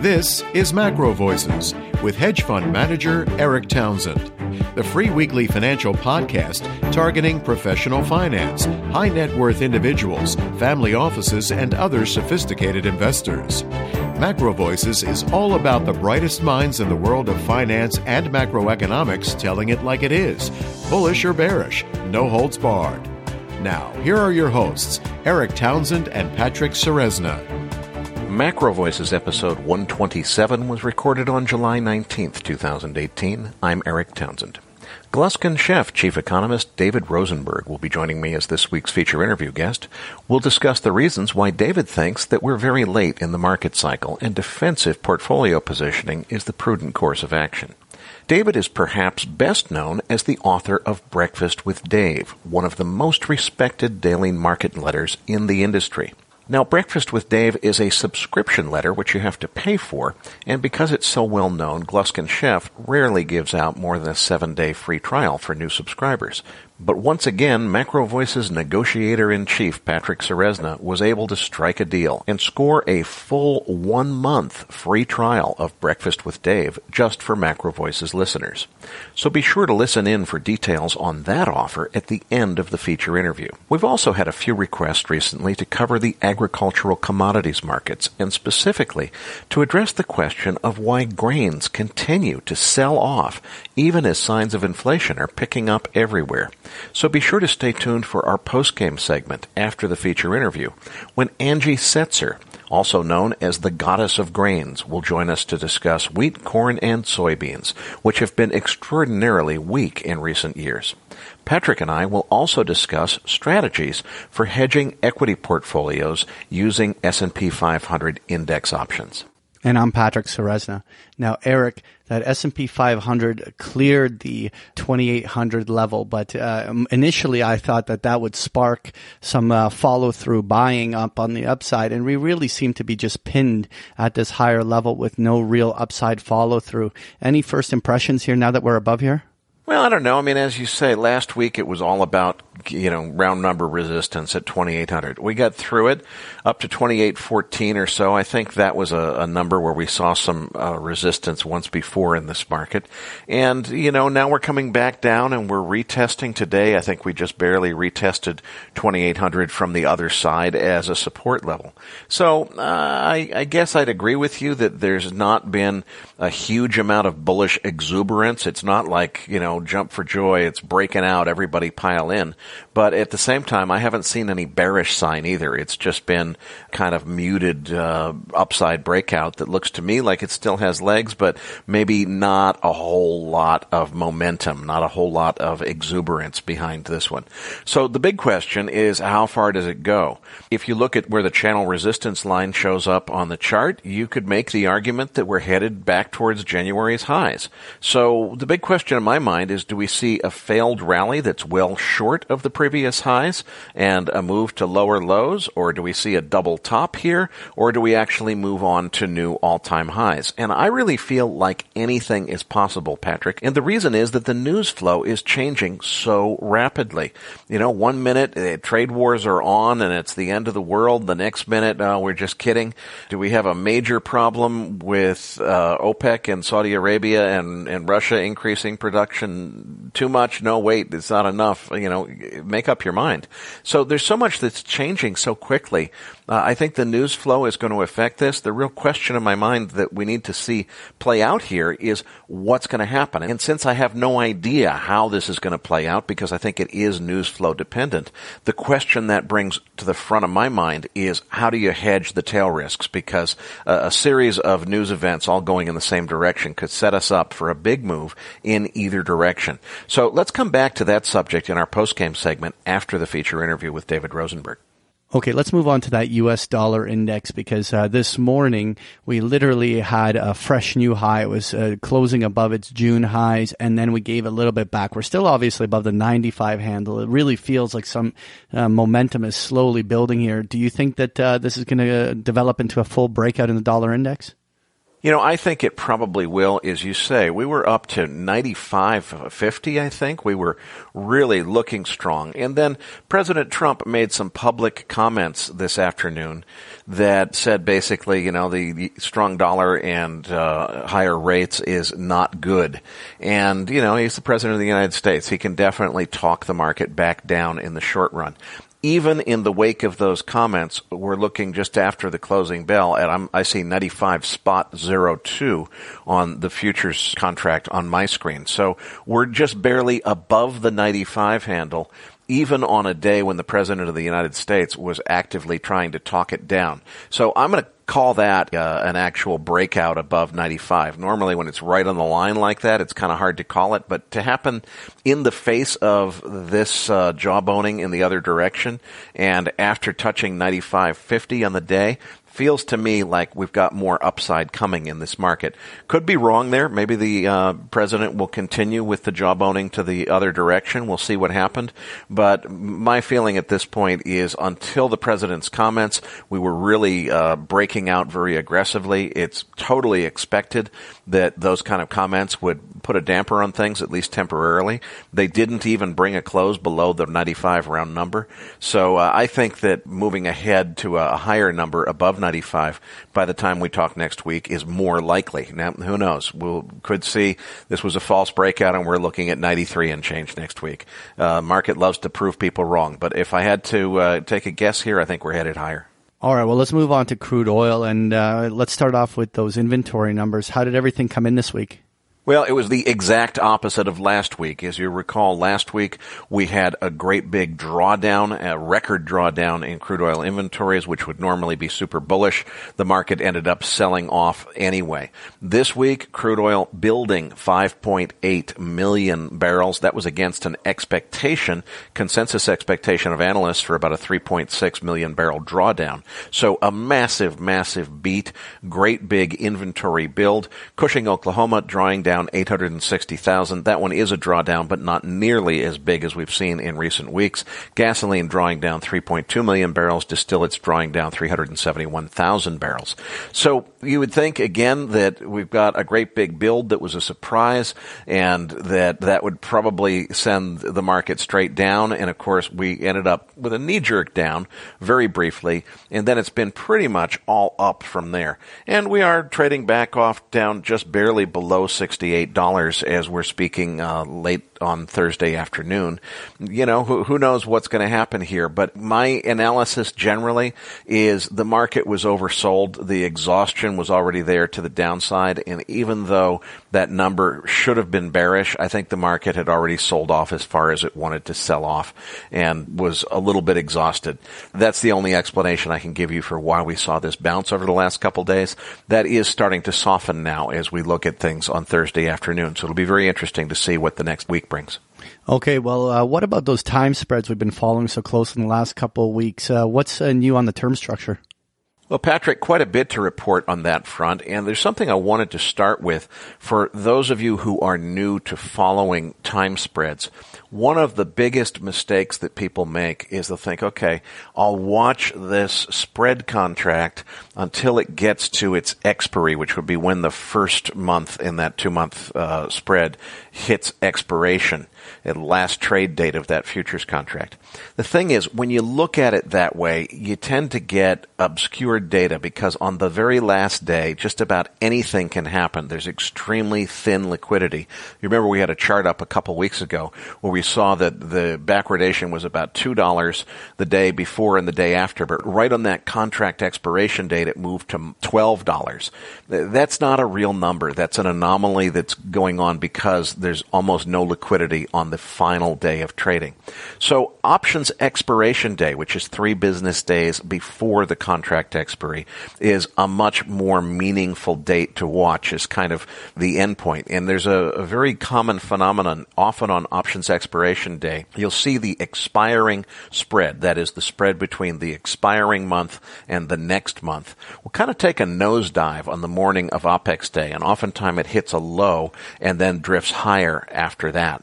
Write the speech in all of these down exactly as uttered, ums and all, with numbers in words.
This is Macro Voices with hedge fund manager Eric Townsend, the free weekly financial podcast targeting professional finance, high net worth individuals, family offices, and other sophisticated investors. Macro Voices is all about the brightest minds in the world of finance and macroeconomics telling it like it is, bullish or bearish, no holds barred. Now, here are your hosts, Eric Townsend and Patrick Ceresna. Macro Voices episode one twenty-seven was recorded on July nineteenth, twenty eighteen. I'm Eric Townsend. Gluskin Sheff chief economist David Rosenberg will be joining me as this week's feature interview guest. We'll discuss the reasons why David thinks that we're very late in the market cycle and defensive portfolio positioning is the prudent course of action. David is perhaps best known as the author of Breakfast with Dave, one of the most respected daily market letters in the industry. Now, Breakfast with Dave is a subscription letter which you have to pay for, and because it's so well known, Gluskin Sheff rarely gives out more than a seven-day free trial for new subscribers. But once again, Macro Voices negotiator-in-chief Patrick Ceresna was able to strike a deal and score a full one-month free trial of Breakfast with Dave just for Macro Voices listeners. So be sure to listen in for details on that offer at the end of the feature interview. We've also had a few requests recently to cover the agricultural commodities markets, and specifically to address the question of why grains continue to sell off even as signs of inflation are picking up everywhere. So be sure to stay tuned for our post-game segment after the feature interview, when Angie Setzer, also known as the Goddess of Grains, will join us to discuss wheat, corn, and soybeans, which have been extraordinarily weak in recent years. Patrick and I will also discuss strategies for hedging equity portfolios using S and P five hundred index options. And I'm Patrick Ceresna. Now, Eric, that S and P five hundred cleared the twenty-eight hundred level, but uh, initially I thought that that would spark some uh, follow-through buying up on the upside, and we really seem to be just pinned at this higher level with no real upside follow-through. Any first impressions here now that we're above here? Well, I don't know. I mean, as you say, last week it was all about, you know, round number resistance at twenty-eight hundred. We got through it up to twenty-eight fourteen or so. I think that was a, a number where we saw some uh, resistance once before in this market. And, you know, now we're coming back down and we're retesting today. I think we just barely retested twenty-eight hundred from the other side as a support level. So uh, I, I guess I'd agree with you that there's not been a huge amount of bullish exuberance. It's not like, you know, jump for joy, it's breaking out, everybody pile in. But at the same time, I haven't seen any bearish sign either. It's just been kind of muted uh, upside breakout that looks to me like it still has legs, but maybe not a whole lot of momentum, not a whole lot of exuberance behind this one. So the big question is, how far does it go? If you look at where the channel resistance line shows up on the chart, you could make the argument that we're headed back towards January's highs. So the big question in my mind is, do we see a failed rally that's well short of the previous highs and a move to lower lows, or do we see a double top here, or do we actually move on to new all-time highs? And I really feel like anything is possible, Patrick, and the reason is that the news flow is changing so rapidly. You know, one minute uh, trade wars are on and it's the end of the world, the next minute uh, we're just kidding. Do we have a major problem with uh, OPEC and Saudi Arabia and, and Russia increasing production too much? No, wait, it's not enough. You know, make up your mind. So there's so much that's changing so quickly. Uh, I think the news flow is going to affect this. The real question in my mind that we need to see play out here is what's going to happen. And since I have no idea how this is going to play out, because I think it is news flow dependent, the question that brings to the front of my mind is, how do you hedge the tail risks? Because uh, a series of news events all going in the same direction could set us up for a big move in either direction. So let's come back to that subject in our post-game segment after the feature interview with David Rosenberg. Okay, let's move on to that U S dollar index, because uh, this morning we literally had a fresh new high. It was uh, closing above its June highs, and then we gave a little bit back. We're still obviously above the ninety-five handle. It really feels like some uh, momentum is slowly building here. Do you think that uh, this is going to develop into a full breakout in the dollar index? You know, I think it probably will, as you say. We were up to ninety-five fifty, I think. We were really looking strong. And then President Trump made some public comments this afternoon that said basically, you know, the, the strong dollar and uh, higher rates is not good. And, you know, he's the president of the United States. He can definitely talk the market back down in the short run. Even in the wake of those comments, we're looking just after the closing bell at, I'm, I see ninety-five spot zero two on the futures contract on my screen. So we're just barely above the ninety-five handle, even on a day when the President of the United States was actively trying to talk it down. So I'm going to call that uh, an actual breakout above ninety-five. Normally when it's right on the line like that, it's kind of hard to call it, but to happen in the face of this uh, jawboning in the other direction and after touching ninety-five fifty on the day, feels to me like we've got more upside coming in this market. Could be wrong there. Maybe the uh, president will continue with the jawboning to the other direction. We'll see what happened. But my feeling at this point is until the president's comments, we were really uh, breaking out very aggressively. It's totally expected that those kind of comments would put a damper on things, at least temporarily. They didn't even bring a close below the ninety-five round number. So uh, I think that moving ahead to a higher number above ninety-five by the time we talk next week is more likely. Now, who knows? We we'll, could see this was a false breakout and we're looking at ninety-three and change next week. Uh, market loves to prove people wrong. But if I had to uh, take a guess here, I think we're headed higher. All right, well, let's move on to crude oil, and uh, let's start off with those inventory numbers. How did everything come in this week? Well, it was the exact opposite of last week. As you recall, last week we had a great big drawdown, a record drawdown in crude oil inventories, which would normally be super bullish. The market ended up selling off anyway. This week, crude oil building five point eight million barrels. That was against an expectation, consensus expectation of analysts for about a three point six million barrel drawdown. So a massive, massive beat, great big inventory build. Cushing, Oklahoma, drawing down eight hundred sixty thousand. That one is a drawdown, but not nearly as big as we've seen in recent weeks. Gasoline drawing down three point two million barrels. Distillates drawing down three hundred seventy-one thousand barrels. So you would think, again, that we've got a great big build that was a surprise and that that would probably send the market straight down. And, of course, we ended up with a knee-jerk down very briefly, and then it's been pretty much all up from there. And we are trading back off down just barely below sixty-eight dollars as we're speaking uh, late on Thursday afternoon. You know, who, who knows what's going to happen here, but my analysis generally is the market was oversold. The exhaustion was already there to the downside, and even though that number should have been bearish, I think the market had already sold off as far as it wanted to sell off and was a little bit exhausted. That's the only explanation I can give you for why we saw this bounce over the last couple days. That is starting to soften now as we look at things on Thursday afternoon, so it'll be very interesting to see what the next week brings. Okay, well, uh, what about those time spreads we've been following so close in the last couple of weeks? Uh, what's uh, new on the term structure? Well, Patrick, quite a bit to report on that front, and there's something I wanted to start with for those of you who are new to following time spreads. One of the biggest mistakes that people make is they'll think, okay, I'll watch this spread contract until it gets to its expiry, which would be when the first month in that two-month uh, spread hits expiration, at the last trade date of that futures contract. The thing is, when you look at it that way, you tend to get obscured data because on the very last day, just about anything can happen. There's extremely thin liquidity. You remember we had a chart up a couple weeks ago where we saw that the backwardation was about two dollars the day before and the day after, but right on that contract expiration date, it moved to twelve dollars. That's not a real number. That's an anomaly that's going on because there's almost no liquidity on the final day of trading. So options expiration day, which is three business days before the contract expiry, is a much more meaningful date to watch as kind of the endpoint. And there's a, a very common phenomenon often on options expiration day. You'll see the expiring spread, that is the spread between the expiring month and the next month, will kind of take a nosedive on the morning of OPEX day, and oftentimes it hits a low and then drifts higher after that.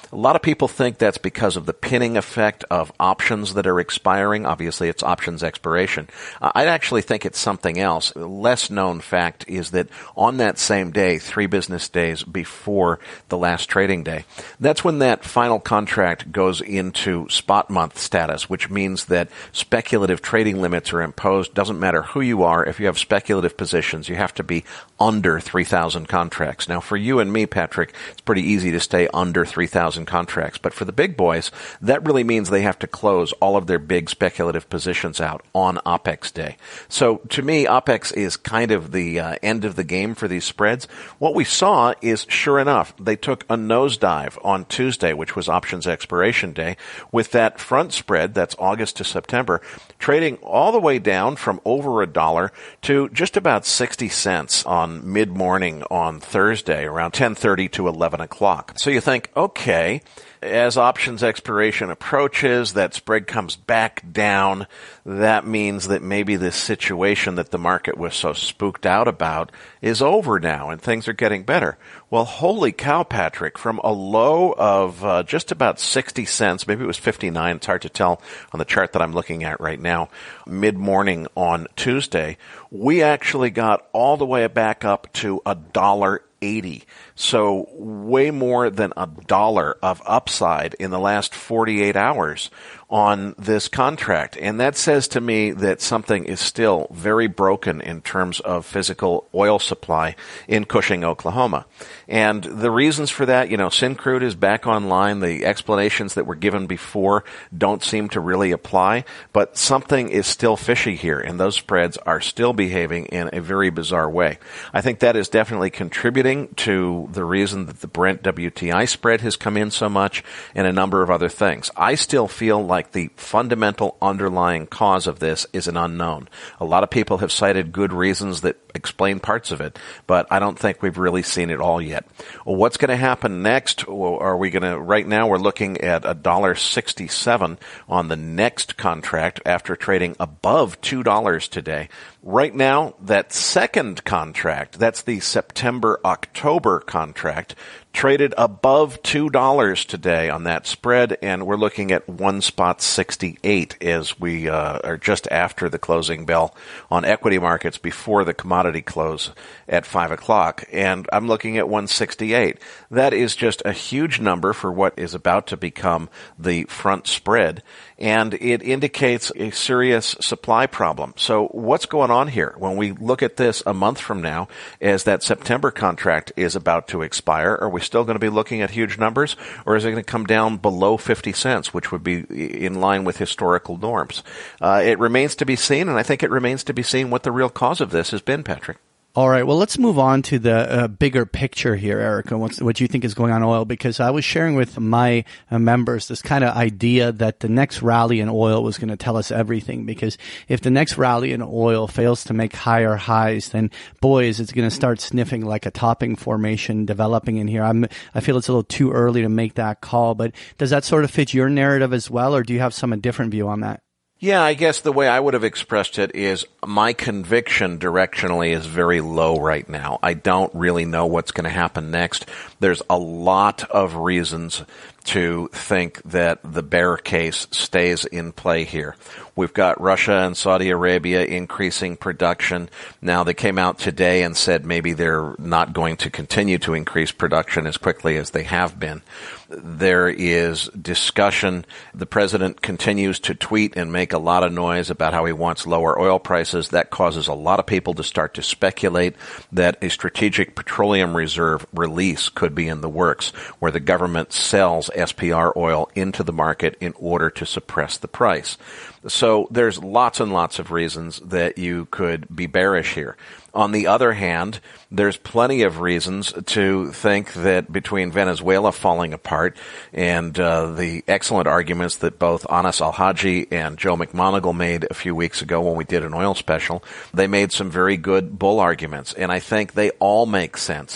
A lot of people think that's because of the pinning effect of options that are expiring. Obviously, it's options expiration. Uh, I actually think it's something else. A less known fact is that on that same day, three business days before the last trading day, that's when that final contract goes into spot month status, which means that speculative trading limits are imposed. Doesn't matter who you are. If you have speculative positions, you have to be under three thousand contracts. Now, for you and me, Patrick, it's pretty easy to stay under three thousand contracts. But for the big boys, that really means they have to close all of their big speculative positions out on OPEX day. So to me, OPEX is kind of the uh, end of the game for these spreads. What we saw is, sure enough, they took a nosedive on Tuesday, which was options expiration day, with that front spread, that's August to September, trading all the way down from over a dollar to just about sixty cents on mid-morning on Thursday, around ten thirty to eleven o'clock. So you think, okay, as options expiration approaches, that spread comes back down. That means that maybe this situation that the market was so spooked out about is over now and things are getting better. Well, holy cow, Patrick, from a low of uh, just about sixty cents, maybe it was fifty-nine, it's hard to tell on the chart that I'm looking at right now, mid-morning on Tuesday, we actually got all the way back up to a dollar eighty. So way more than a dollar of upside in the last forty-eight hours on this contract. And that says to me that something is still very broken in terms of physical oil supply in Cushing, Oklahoma. And the reasons for that, you know, Syncrude is back online. The explanations that were given before don't seem to really apply, but something is still fishy here, and those spreads are still behaving in a very bizarre way. I think that is definitely contributing to the reason that the Brent W T I spread has come in so much and a number of other things. I still feel like the fundamental underlying cause of this is an unknown. A lot of people have cited good reasons that explain parts of it, but I don't think we've really seen it all yet. Well, what's going to happen next? Are we going to, right now we're looking at one dollar sixty-seven on the next contract after trading above two dollars today. Right now, that second contract, that's the September-October contract, traded above two dollars today on that spread, and we're looking at one spot sixty-eight as we uh, are just after the closing bell on equity markets before the commodity close at five o'clock, and I'm looking at one sixty-eight. That is just a huge number for what is about to become the front spread, and it indicates a serious supply problem. So what's going on here? When we look at this a month from now, as that September contract is about to expire, are we still going to be looking at huge numbers, or is it going to come down below fifty cents, which would be in line with historical norms? Uh, it remains to be seen, and I think it remains to be seen what the real cause of this has been, Patrick. All right. Well, let's move on to the uh, bigger picture here, Eric, and what's, what you think is going on in oil, because I was sharing with my uh, members this kind of idea that the next rally in oil was going to tell us everything, because if the next rally in oil fails to make higher highs, then boys, it's going to start sniffing like a topping formation developing in here. I'm, I feel it's a little too early to make that call, but does that sort of fit your narrative as well, or do you have some different view on that? Yeah, I guess the way I would have expressed it is my conviction directionally is very low right now. I don't really know what's going to happen next. There's a lot of reasons to think that the bear case stays in play here. We've got Russia and Saudi Arabia increasing production. Now, they came out today and said maybe they're not going to continue to increase production as quickly as they have been. There is discussion. The president continues to tweet and make a lot of noise about how he wants lower oil prices. That causes a lot of people to start to speculate that a strategic petroleum reserve release could be in the works, where the government sells S P R oil into the market in order to suppress the price. So there's lots and lots of reasons that you could be bearish here. On the other hand, there's plenty of reasons to think that between Venezuela falling apart and uh, the excellent arguments that both Anas Al-Haji and Joe McMoneagle made a few weeks ago when we did an oil special, they made some very good bull arguments, and I think they all make sense.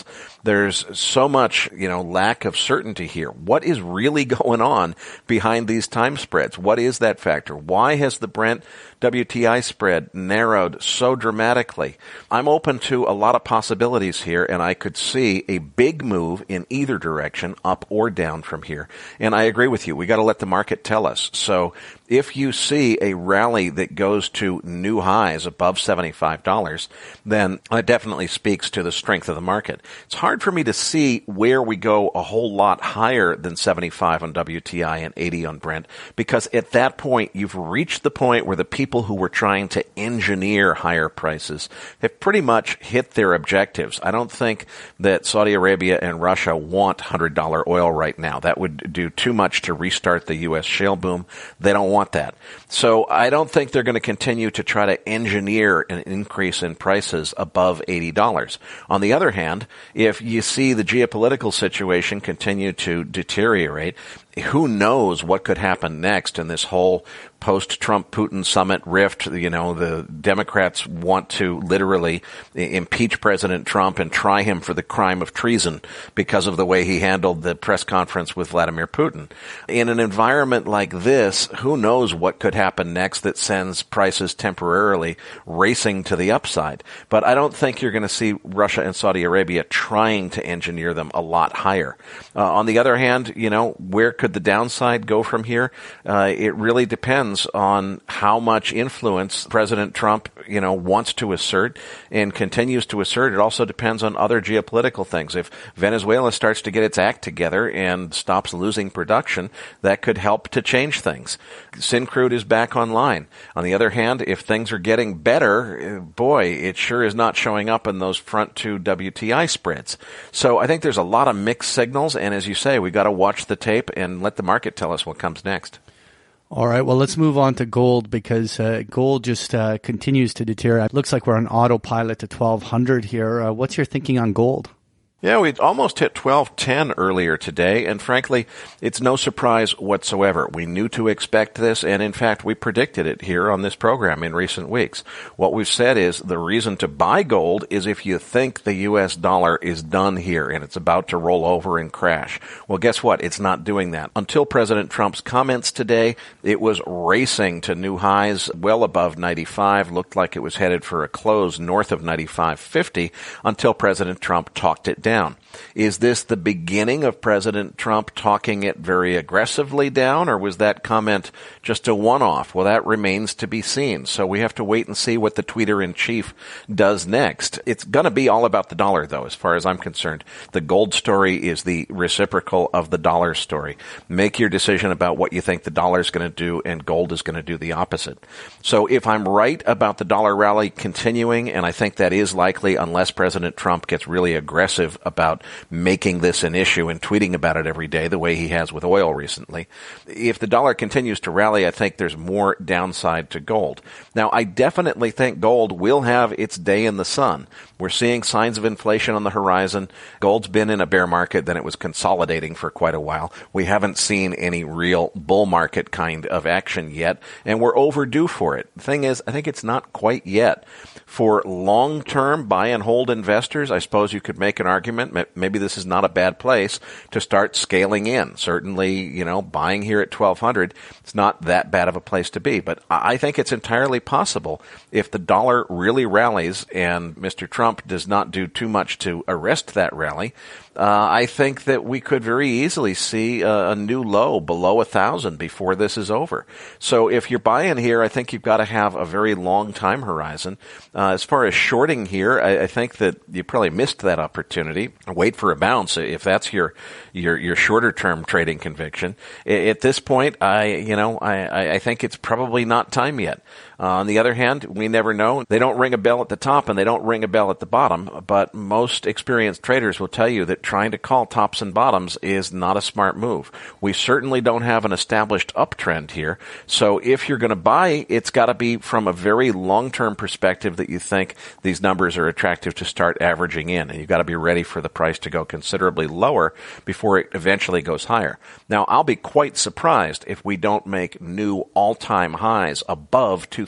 There's so much, you know, lack of certainty here. What is really going on behind these time spreads? What is that factor? Why has the Brent W T I spread narrowed so dramatically? I'm open to a lot of possibilities here, and I could see a big move in either direction, up or down from here. And I agree with you. We got to let the market tell us. So if you see a rally that goes to new highs above seventy-five dollars, then that definitely speaks to the strength of the market. It's hard for me to see where we go a whole lot higher than seventy-five on W T I and eighty on Brent, because at that point, you've reached the point where the people who were trying to engineer higher prices have pretty much hit their objectives. I don't think that Saudi Arabia and Russia want one hundred dollars oil right now. That would do too much to restart the U S shale boom. They don't want that. So I don't think they're going to continue to try to engineer an increase in prices above eighty dollars. On the other hand, if you see the geopolitical situation continue to deteriorate, who knows what could happen next in this whole post-Trump Putin summit rift. You know, the Democrats want to literally impeach President Trump and try him for the crime of treason because of the way he handled the press conference with Vladimir Putin. In an environment like this, who knows what could happen next that sends prices temporarily racing to the upside. But I don't think you're going to see Russia and Saudi Arabia trying to engineer them a lot higher. Uh, on the other hand, you know, where could the downside go from here? Uh, it really depends on how much influence President Trump, you know, wants to assert and continues to assert. It also depends on other geopolitical things. If Venezuela starts to get its act together and stops losing production, that could help to change things. Syncrude is back online. On the other hand, if things are getting better, boy, it sure is not showing up in those front two W T I spreads. So I think there's a lot of mixed signals, and as you say, we got to watch the tape and let the market tell us what comes next. All right, well, let's move on to gold, because uh, gold just uh, continues to deteriorate. It looks like we're on autopilot to twelve hundred here. Uh, what's your thinking on gold? Yeah, we almost hit twelve ten earlier today, and frankly, it's no surprise whatsoever. We knew to expect this, and in fact, we predicted it here on this program in recent weeks. What we've said is the reason to buy gold is if you think the U S dollar is done here and it's about to roll over and crash. Well, guess what? It's not doing that. Until President Trump's comments today, it was racing to new highs well above ninety-five, looked like it was headed for a close north of ninety-five fifty until President Trump talked it down. Down. Is this the beginning of President Trump talking it very aggressively down, or was that comment just a one-off? Well, that remains to be seen. So we have to wait and see what the tweeter-in-chief does next. It's going to be all about the dollar, though, as far as I'm concerned. The gold story is the reciprocal of the dollar story. Make your decision about what you think the dollar is going to do, and gold is going to do the opposite. So if I'm right about the dollar rally continuing, and I think that is likely unless President Trump gets really aggressive about making this an issue and tweeting about it every day the way he has with oil recently. If the dollar continues to rally, I think there's more downside to gold. Now, I definitely think gold will have its day in the sun. We're seeing signs of inflation on the horizon. Gold's been in a bear market, then it was consolidating for quite a while. We haven't seen any real bull market kind of action yet, and we're overdue for it. The thing is, I think it's not quite yet. For long-term buy-and-hold investors, I suppose you could make an argument. Maybe this is not a bad place to start scaling in. Certainly, you know, buying here at twelve hundred, it's not that bad of a place to be. But I think it's entirely possible if the dollar really rallies and Mister Trump does not do too much to arrest that rally, Uh, I think that we could very easily see a, a new low below a thousand before this is over. So if you're buying here, I think you've got to have a very long time horizon. Uh, as far as shorting here, I, I think that you probably missed that opportunity. Wait for a bounce if that's your your, your shorter term trading conviction. At this point, I you know I, I think it's probably not time yet. Uh, on the other hand, we never know. They don't ring a bell at the top and they don't ring a bell at the bottom, but most experienced traders will tell you that trying to call tops and bottoms is not a smart move. We certainly don't have an established uptrend here, so if you're going to buy, it's got to be from a very long-term perspective that you think these numbers are attractive to start averaging in, and you've got to be ready for the price to go considerably lower before it eventually goes higher. Now, I'll be quite surprised if we don't make new all-time highs above two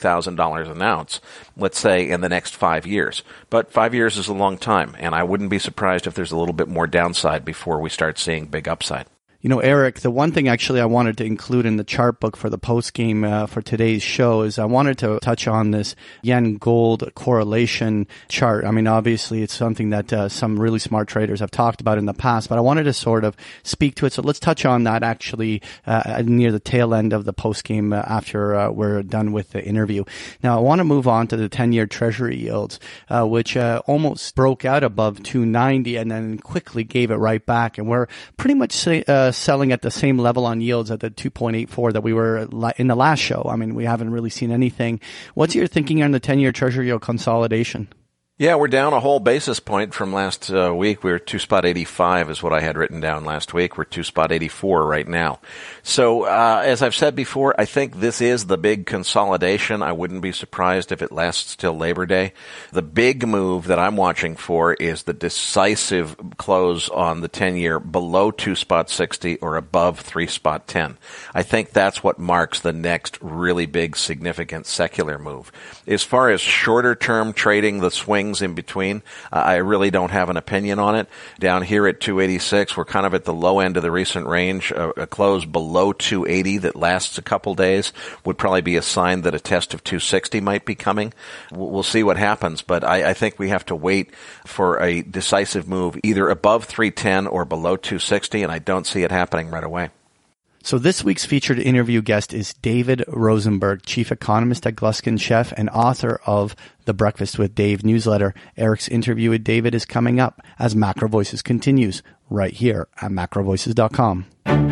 thousand dollars an ounce, let's say, in the next five years. But five years is a long time, and I wouldn't be surprised if there's a little bit more downside before we start seeing big upside. You know, Eric, the one thing actually I wanted to include in the chart book for the post game uh, for today's show is I wanted to touch on this yen gold correlation chart. I mean, obviously it's something that uh, some really smart traders have talked about in the past, but I wanted to sort of speak to it. So let's touch on that actually uh, near the tail end of the post game uh, after uh, we're done with the interview. Now, I want to move on to the ten-year Treasury yields, uh, which uh, almost broke out above two ninety and then quickly gave it right back. And we're pretty much say, uh, selling at the same level on yields at the two point eight four that we were in the last show. I mean, we haven't really seen anything. What's your thinking on the ten-year Treasury yield consolidation? Yeah, we're down a whole basis point from last uh, week. We were two spot eighty-five is what I had written down last week. We're two spot eighty-four right now. So, uh, as I've said before, I think this is the big consolidation. I wouldn't be surprised if it lasts till Labor Day. The big move that I'm watching for is the decisive close on the ten-year below two spot sixty or above three spot ten. I think that's what marks the next really big, significant secular move. As far as shorter-term trading, the swing in between, uh, I really don't have an opinion on it. Down here at two eighty-six, we're kind of at the low end of the recent range. Uh, a close below two eighty that lasts a couple days would probably be a sign that a test of two sixty might be coming. We'll see what happens, but I, I think we have to wait for a decisive move either above three ten or below two sixty, and I don't see it happening right away. So this week's featured interview guest is David Rosenberg, chief economist at Gluskin Sheff and author of the Breakfast with Dave newsletter. Eric's interview with David is coming up as Macro Voices continues right here at macro voices dot com.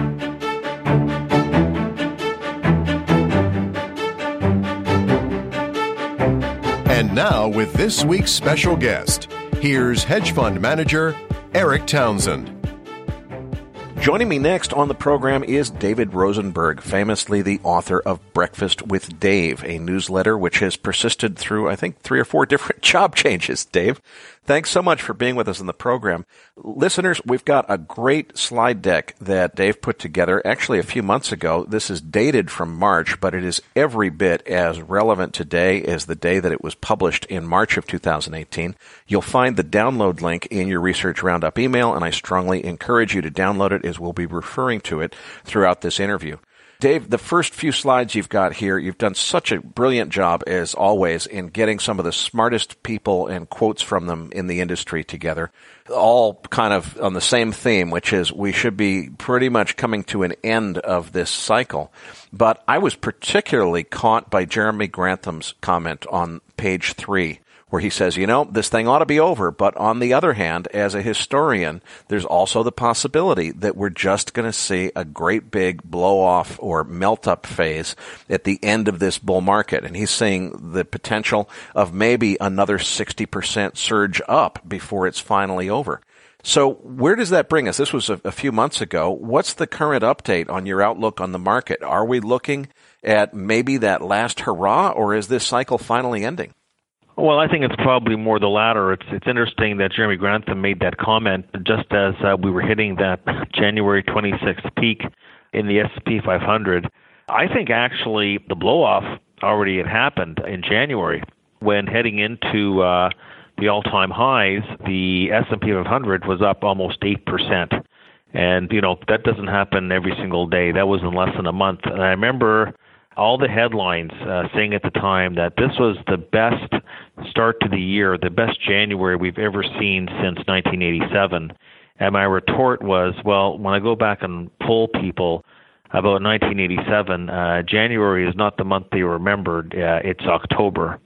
And now with this week's special guest, here's hedge fund manager Eric Townsend. Joining me next on the program is David Rosenberg, famously the author of Breakfast with Dave, a newsletter which has persisted through, I think, three or four different job changes. Dave, thanks so much for being with us in the program. Listeners, we've got a great slide deck that Dave put together actually a few months ago. This is dated from March, but it is every bit as relevant today as the day that it was published in March of two thousand eighteen. You'll find the download link in your Research Roundup email, and I strongly encourage you to download it as we'll be referring to it throughout this interview. Dave, the first few slides you've got here, you've done such a brilliant job, as always, in getting some of the smartest people and quotes from them in the industry together, all kind of on the same theme, which is we should be pretty much coming to an end of this cycle. But I was particularly caught by Jeremy Grantham's comment on page three, where he says, you know, this thing ought to be over, but on the other hand, as a historian, there's also the possibility that we're just going to see a great big blow-off or melt-up phase at the end of this bull market. And he's seeing the potential of maybe another sixty percent surge up before it's finally over. So where does that bring us? This was a, a few months ago. What's the current update on your outlook on the market? Are we looking at maybe that last hurrah, or is this cycle finally ending? Well, I think it's probably more the latter. It's it's interesting that Jeremy Grantham made that comment just as uh, we were hitting that January twenty-sixth peak in the S and P five hundred. I think actually the blow-off already had happened in January when heading into uh, the all-time highs, the S and P five hundred was up almost eight percent. And, you know, that doesn't happen every single day. That was in less than a month. And I remember all the headlines uh, saying at the time that this was the best start to the year, the best January we've ever seen since nineteen eighty-seven. And my retort was, well, when I go back and poll people about nineteen eighty-seven, uh, January is not the month they remembered, uh, it's October.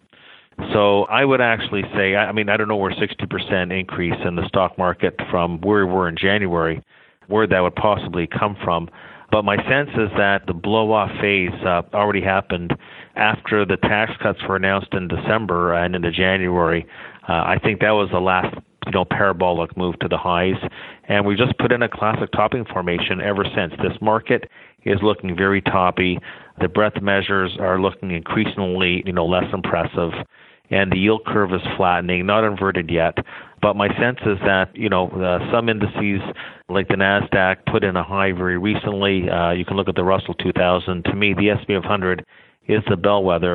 So I would actually say, I mean, I don't know where sixty percent increase in the stock market from where we were in January, where that would possibly come from. But my sense is that the blow-off phase uh, already happened after the tax cuts were announced in December and into January. Uh, I think that was the last, you know, parabolic move to the highs. And we just put in a classic topping formation ever since. This market is looking very toppy. The breadth measures are looking increasingly, you know, less impressive. And the yield curve is flattening, not inverted yet. But my sense is that, you know, uh, some indices like the NASDAQ put in a high very recently. Uh, you can look at the Russell two thousand. To me, the S and P five hundred is the bellwether.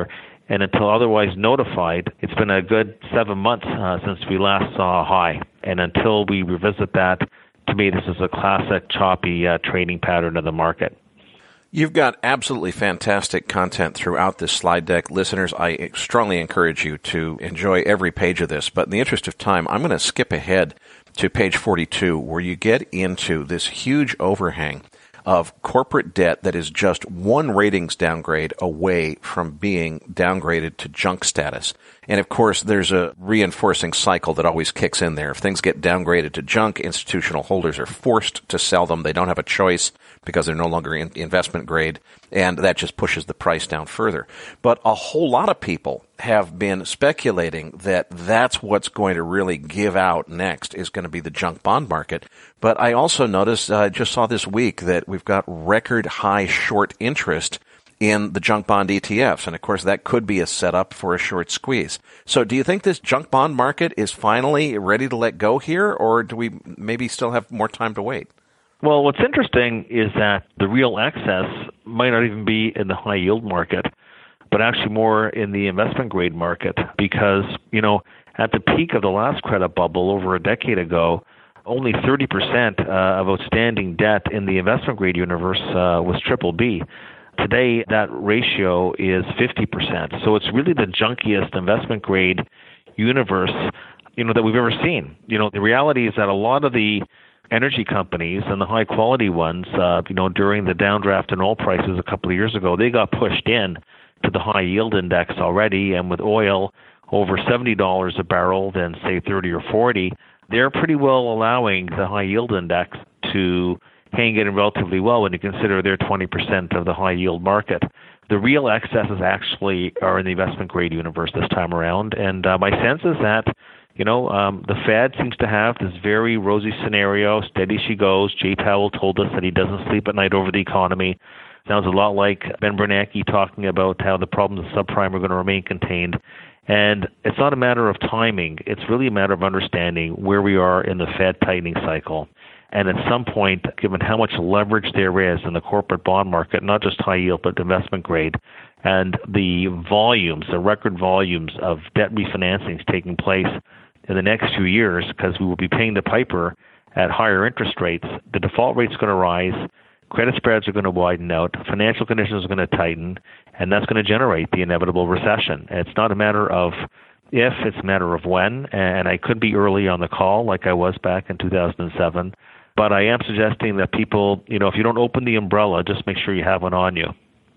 And until otherwise notified, it's been a good seven months uh, since we last saw a high. And until we revisit that, to me, this is a classic choppy uh, trading pattern of the market. You've got absolutely fantastic content throughout this slide deck. Listeners, I strongly encourage you to enjoy every page of this. But in the interest of time, I'm going to skip ahead to page forty-two, where you get into this huge overhang of corporate debt that is just one ratings downgrade away from being downgraded to junk status. And of course, there's a reinforcing cycle that always kicks in there. If things get downgraded to junk, institutional holders are forced to sell them. They don't have a choice because they're no longer in investment grade, and that just pushes the price down further. But a whole lot of people have been speculating that that's what's going to really give out next is going to be the junk bond market. But I also noticed, I uh, just saw this week that we've got record high short interest in the junk bond E T Fs. And of course, that could be a setup for a short squeeze. So do you think this junk bond market is finally ready to let go here, or do we maybe still have more time to wait? Well, what's interesting is that the real excess might not even be in the high yield market, but actually more in the investment grade market, because, you know, at the peak of the last credit bubble over a decade ago, only thirty percent uh, of outstanding debt in the investment grade universe uh, was triple B. Today, that ratio is fifty percent. So it's really the junkiest investment grade universe, you know, that we've ever seen. You know, the reality is that a lot of the energy companies and the high quality ones, uh, you know, during the downdraft in oil prices a couple of years ago, they got pushed in to the high yield index already. And with oil over seventy dollars a barrel than say thirty or forty, they're pretty well allowing the high yield index to hang in relatively well when you consider they're twenty percent of the high yield market. The real excesses actually are in the investment grade universe this time around. And uh, my sense is that, you know, um, the Fed seems to have this very rosy scenario, steady she goes. Jay Powell told us that he doesn't sleep at night over the economy. Sounds a lot like Ben Bernanke talking about how the problems of subprime are going to remain contained. And it's not a matter of timing. It's really a matter of understanding where we are in the Fed tightening cycle. And at some point, given how much leverage there is in the corporate bond market, not just high yield, but investment grade, and the volumes, the record volumes of debt refinancings taking place in the next few years, because we will be paying the piper at higher interest rates, the default rate's going to rise, credit spreads are going to widen out, financial conditions are going to tighten, and that's going to generate the inevitable recession. And it's not a matter of if, it's a matter of when, and I could be early on the call like I was back in two thousand seven, but I am suggesting that people, you know, if you don't open the umbrella, just make sure you have one on you.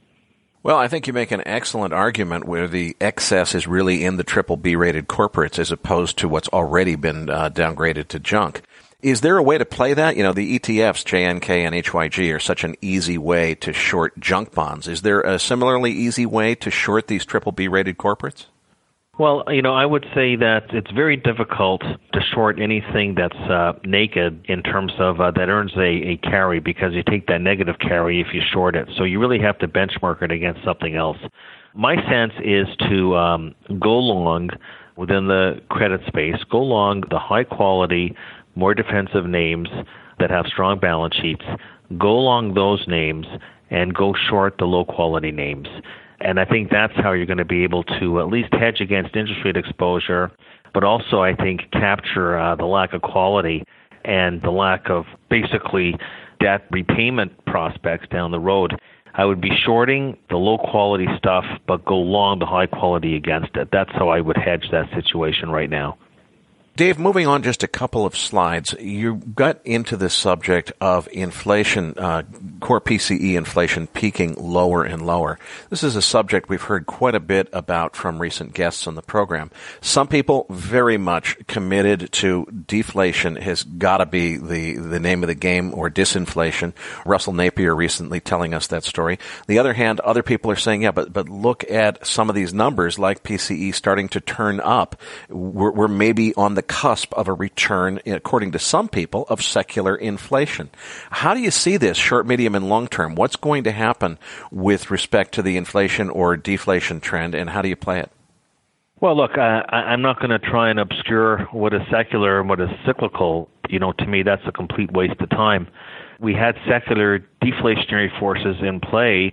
Well, I think you make an excellent argument where the excess is really in the triple B rated corporates as opposed to what's already been uh, downgraded to junk. Is there a way to play that? You know, the E T Fs, J N K and H Y G, are such an easy way to short junk bonds. Is there a similarly easy way to short these triple B rated corporates? Well, you know, I would say that it's very difficult to short anything that's uh, naked in terms of uh, that earns a, a carry, because you take that negative carry if you short it. So you really have to benchmark it against something else. My sense is to um, go long within the credit space, go long the high quality, more defensive names that have strong balance sheets, go long those names, and go short the low quality names. And I think that's how you're going to be able to at least hedge against interest rate exposure, but also, I think, capture uh, the lack of quality and the lack of basically debt repayment prospects down the road. I would be shorting the low-quality stuff, but go long the high quality against it. That's how I would hedge that situation right now. Dave, moving on just a couple of slides, you got into the subject of inflation, uh, core P C E inflation peaking lower and lower. This is a subject we've heard quite a bit about from recent guests on the program. Some people very much committed to deflation has got to be the, the name of the game, or disinflation. Russell Napier recently telling us that story. On the other hand, other people are saying, yeah, but, but look at some of these numbers like P C E starting to turn up. We're, we're maybe on the cusp of a return, according to some people, of secular inflation. How do you see this short, medium, and long term? What's going to happen with respect to the inflation or deflation trend, and how do you play it? Well, look, uh, I'm not going to try and obscure what is secular and what is cyclical. You know, to me, that's a complete waste of time. We had secular deflationary forces in play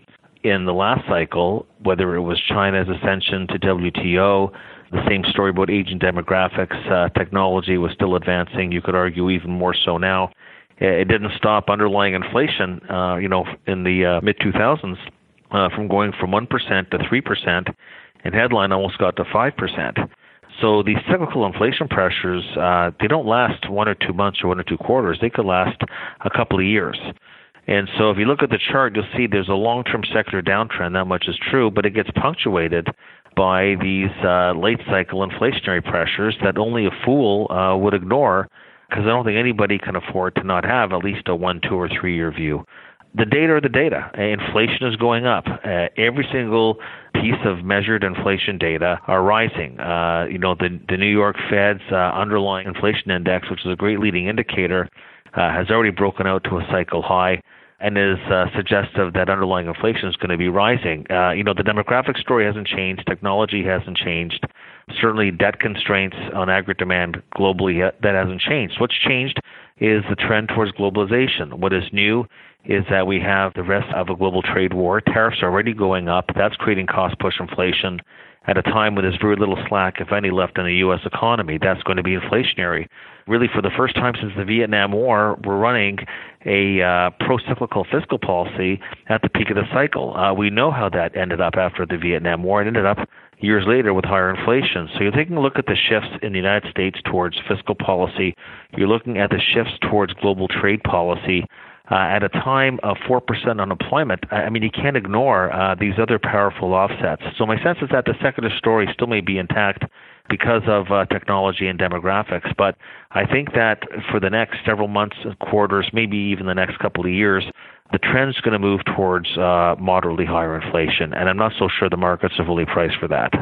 in the last cycle, whether it was China's ascension to W T O, the same story about aging demographics, uh, technology was still advancing. You could argue even more so now. It didn't stop underlying inflation, uh, you know, in the uh, mid two thousands uh, from going from one percent to three percent, and headline almost got to five percent. So these cyclical inflation pressures, uh, they don't last one or two months or one or two quarters. They could last a couple of years. And so if you look at the chart, you'll see there's a long-term secular downtrend. That much is true, but it gets punctuated by these uh, late-cycle inflationary pressures that only a fool uh, would ignore, because I don't think anybody can afford to not have at least a one, two, or three-year view. The data are the data. Inflation is going up. Uh, every single piece of measured inflation data are rising. Uh, you know, the, the New York Fed's uh, underlying inflation index, which is a great leading indicator, uh, has already broken out to a cycle high and is uh, suggestive that underlying inflation is going to be rising. Uh, you know, the demographic story hasn't changed. Technology hasn't changed. Certainly debt constraints on aggregate demand globally, that hasn't changed. What's changed is the trend towards globalization. What is new is that we have the risk of a global trade war. Tariffs are already going up. That's creating cost-push inflation at a time when there's very little slack, if any, left in the U S economy. That's going to be inflationary. Really, for the first time since the Vietnam War, we're running a uh, pro-cyclical fiscal policy at the peak of the cycle. Uh, we know how that ended up after the Vietnam War. It ended up years later with higher inflation. So you're taking a look at the shifts in the United States towards fiscal policy. You're looking at the shifts towards global trade policy. Uh, at a time of four percent unemployment, I mean, you can't ignore uh, these other powerful offsets. So my sense is that the secular story still may be intact because of uh, technology and demographics. But I think that for the next several months, quarters, maybe even the next couple of years, the trend's going to move towards uh, moderately higher inflation. And I'm not so sure the markets are fully priced for that.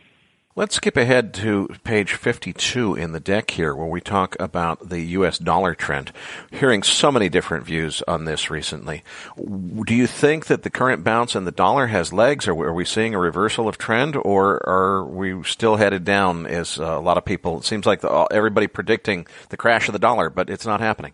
Let's skip ahead to page fifty-two in the deck here, where we talk about the U S dollar trend. Hearing so many different views on this recently. Do you think that the current bounce in the dollar has legs? Or are we seeing a reversal of trend, or are we still headed down as uh, a lot of people, it seems like the, everybody predicting the crash of the dollar, but it's not happening?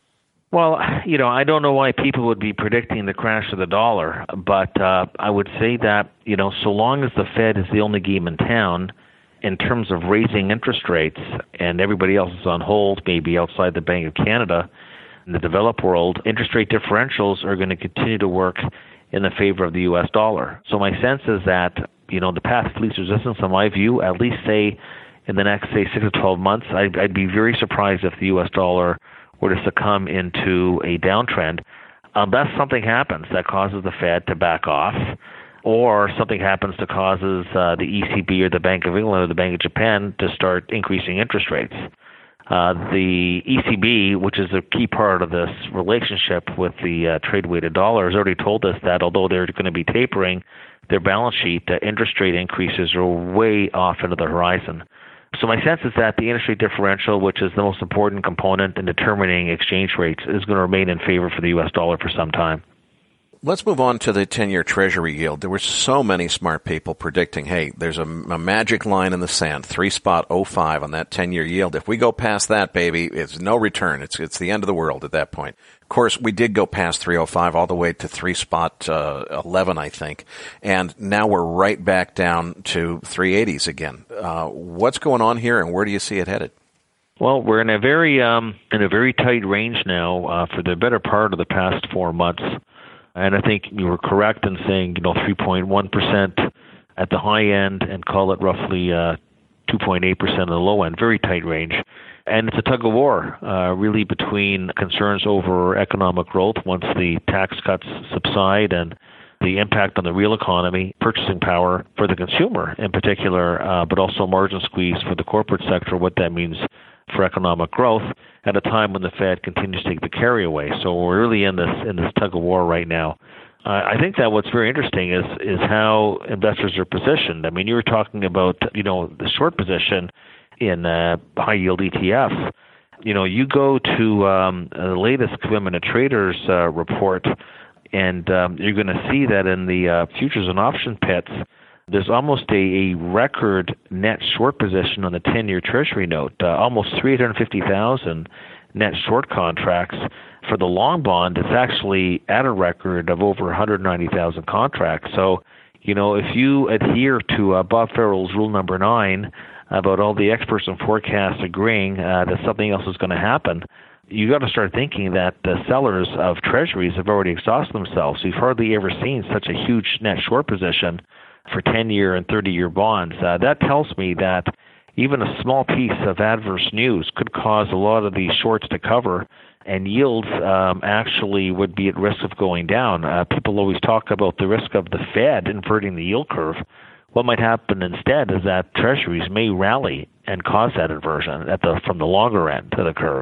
Well, you know, I don't know why people would be predicting the crash of the dollar, but uh, I would say that, you know, so long as the Fed is the only game in town in terms of raising interest rates and everybody else is on hold, maybe outside the Bank of Canada, in the developed world, interest rate differentials are going to continue to work in the favor of the U S dollar. So my sense is that, you know, the path of least resistance, in my view, at least say in the next, say, six to twelve months, I'd, I'd be very surprised if the U S dollar were to succumb into a downtrend, unless something happens that causes the Fed to back off, or something happens that causes uh, the E C B or the Bank of England or the Bank of Japan to start increasing interest rates. Uh, the E C B, which is a key part of this relationship with the uh, trade-weighted dollar, has already told us that although they're going to be tapering their balance sheet, uh, interest rate increases are way off into the horizon. So my sense is that the interest rate differential, which is the most important component in determining exchange rates, is going to remain in favor for the U S dollar for some time. Let's move on to the ten-year Treasury yield. There were so many smart people predicting, hey, there's a, a magic line in the sand, three spot oh five on that ten-year yield. If we go past that, baby, it's no return. It's it's the end of the world at that point. Of course, we did go past three oh five all the way to three spot uh, eleven, I think, and now we're right back down to three eighties again. Uh, what's going on here, and where do you see it headed? Well, we're in a very um, in a very tight range now uh, for the better part of the past four months. And I think you were correct in saying, you know, three point one percent at the high end and call it roughly uh, two point eight percent on the low end. Very tight range. And it's a tug of war, uh, really, between concerns over economic growth once the tax cuts subside and the impact on the real economy, purchasing power for the consumer in particular, uh, but also margin squeeze for the corporate sector, what that means for economic growth at a time when the Fed continues to take the carry away. So we're really in this in this tug of war right now. Uh, I think that what's very interesting is is how investors are positioned. I mean, you were talking about, you know, the short position in uh, high yield E T Fs. You know, you go to um, the latest Commitment of Traders uh, report, and um, you're going to see that in the uh, futures and option pits, there's almost a, a record net short position on the ten-year Treasury note, uh, almost three hundred fifty thousand net short contracts for the long bond, it's actually at a record of over one hundred ninety thousand contracts. So, you know, if you adhere to uh, Bob Farrell's rule number nine about all the experts and forecasts agreeing uh, that something else is going to happen, you got to start thinking that the sellers of treasuries have already exhausted themselves. We've hardly ever seen such a huge net short position for ten-year and thirty-year bonds. Uh, that tells me that even a small piece of adverse news could cause a lot of these shorts to cover, and yields um, actually would be at risk of going down. Uh, people always talk about the risk of the Fed inverting the yield curve. What might happen instead is that treasuries may rally and cause that inversion at the from the longer end of the curve.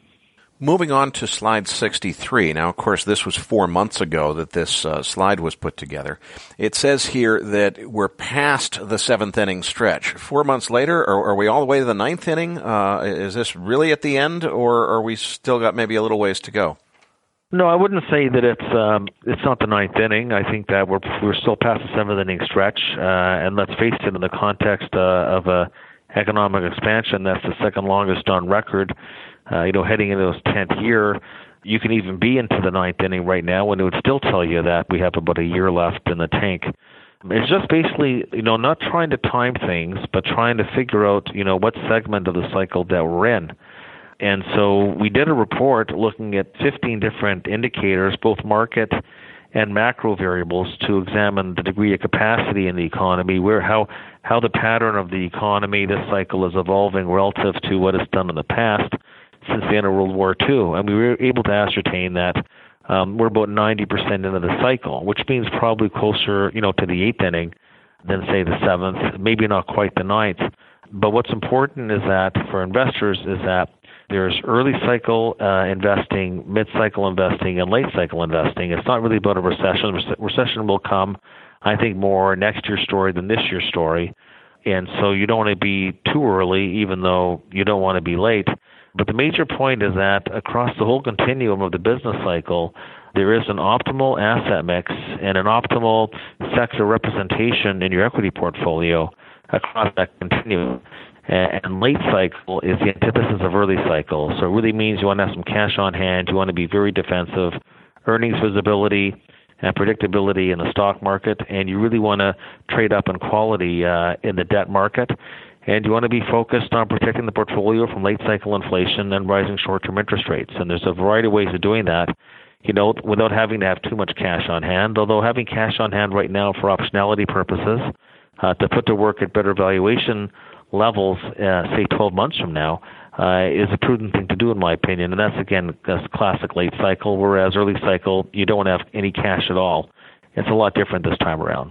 Moving on to slide sixty-three. Now, of course, this was four months ago that this uh, slide was put together. It says here that we're past the seventh inning stretch. Four months later, are, are we all the way to the ninth inning? Uh, is this really at the end, or are we still got maybe a little ways to go? No, I wouldn't say that it's um, it's not the ninth inning. I think that we're we're still past the seventh inning stretch, uh, and let's face it, in the context uh, of a economic expansion, that's the second longest on record. Uh, you know, heading into this tenth year, you can even be into the ninth inning right now, and it would still tell you that we have about a year left in the tank. It's just basically, you know, not trying to time things, but trying to figure out, you know, what segment of the cycle that we're in. And so we did a report looking at fifteen different indicators, both market and macro variables, to examine the degree of capacity in the economy, where how how the pattern of the economy this cycle is evolving relative to what it's done in the past since the end of World War Two. And we were able to ascertain that um, we're about ninety percent into the cycle, which means probably closer, you know, to the eighth inning than, say, the seventh, maybe not quite the ninth. But what's important is that for investors is that there's early cycle uh, investing, mid-cycle investing, and late cycle investing. It's not really about a recession. Rece- recession will come, I think, more next year's story than this year's story. And so you don't want to be too early, even though you don't want to be late. But the major point is that across the whole continuum of the business cycle, there is an optimal asset mix and an optimal sector representation in your equity portfolio across that continuum. And late cycle is the antithesis of early cycle. So it really means you want to have some cash on hand. You want to be very defensive, earnings visibility and predictability in the stock market, and you really want to trade up in quality uh, in the debt market. And you want to be focused on protecting the portfolio from late cycle inflation and rising short-term interest rates. And there's a variety of ways of doing that, you know, without having to have too much cash on hand, although having cash on hand right now for optionality purposes, uh, to put to work at better valuation levels, uh, say twelve months from now, uh, is a prudent thing to do, in my opinion. And that's, again, a classic late cycle, whereas early cycle, you don't want to have any cash at all. It's a lot different this time around.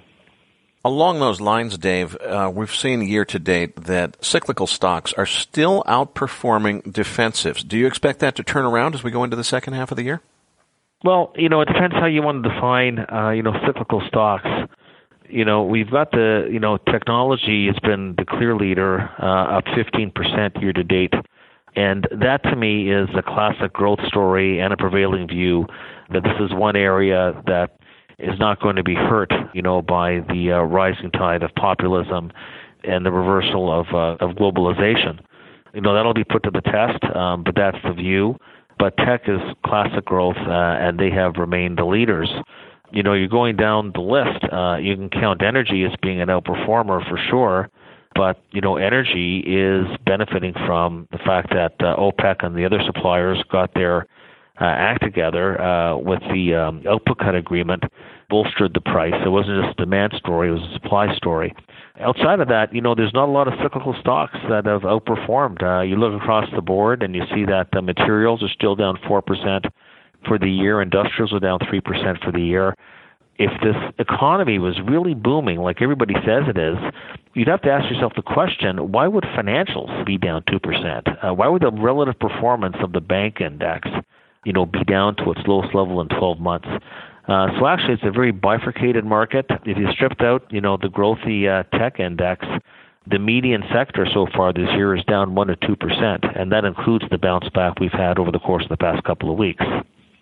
Along those lines, Dave, uh, we've seen year to date that cyclical stocks are still outperforming defensives. Do you expect that to turn around as we go into the second half of the year? Well, you know, it depends how you want to define, uh, you know, cyclical stocks. You know, we've got the, you know, technology has been the clear leader, uh, up fifteen percent year to date. And that, to me, is a classic growth story and a prevailing view that this is one area that is not going to be hurt, you know, by the uh, rising tide of populism and the reversal of uh, of globalization. You know, that'll be put to the test, um, but that's the view. But tech is classic growth, uh, and they have remained the leaders. You know, you're going down the list. Uh, you can count energy as being an outperformer for sure, but, you know, energy is benefiting from the fact that uh, OPEC and the other suppliers got their uh, act together uh, with the um, output cut agreement, bolstered the price. It wasn't just a demand story, it was a supply story. Outside of that, you know, there's not a lot of cyclical stocks that have outperformed. Uh, you look across the board and you see that the materials are still down four percent for the year. Industrials are down three percent for the year. If this economy was really booming like everybody says it is, you'd have to ask yourself the question, why would financials be down two percent? Uh, why would the relative performance of the bank index, you know, be down to its lowest level in twelve months? Uh, so actually, it's a very bifurcated market. If you stripped out, you know, the growthy uh, tech index, the median sector so far this year is down one to two percent, and that includes the bounce back we've had over the course of the past couple of weeks.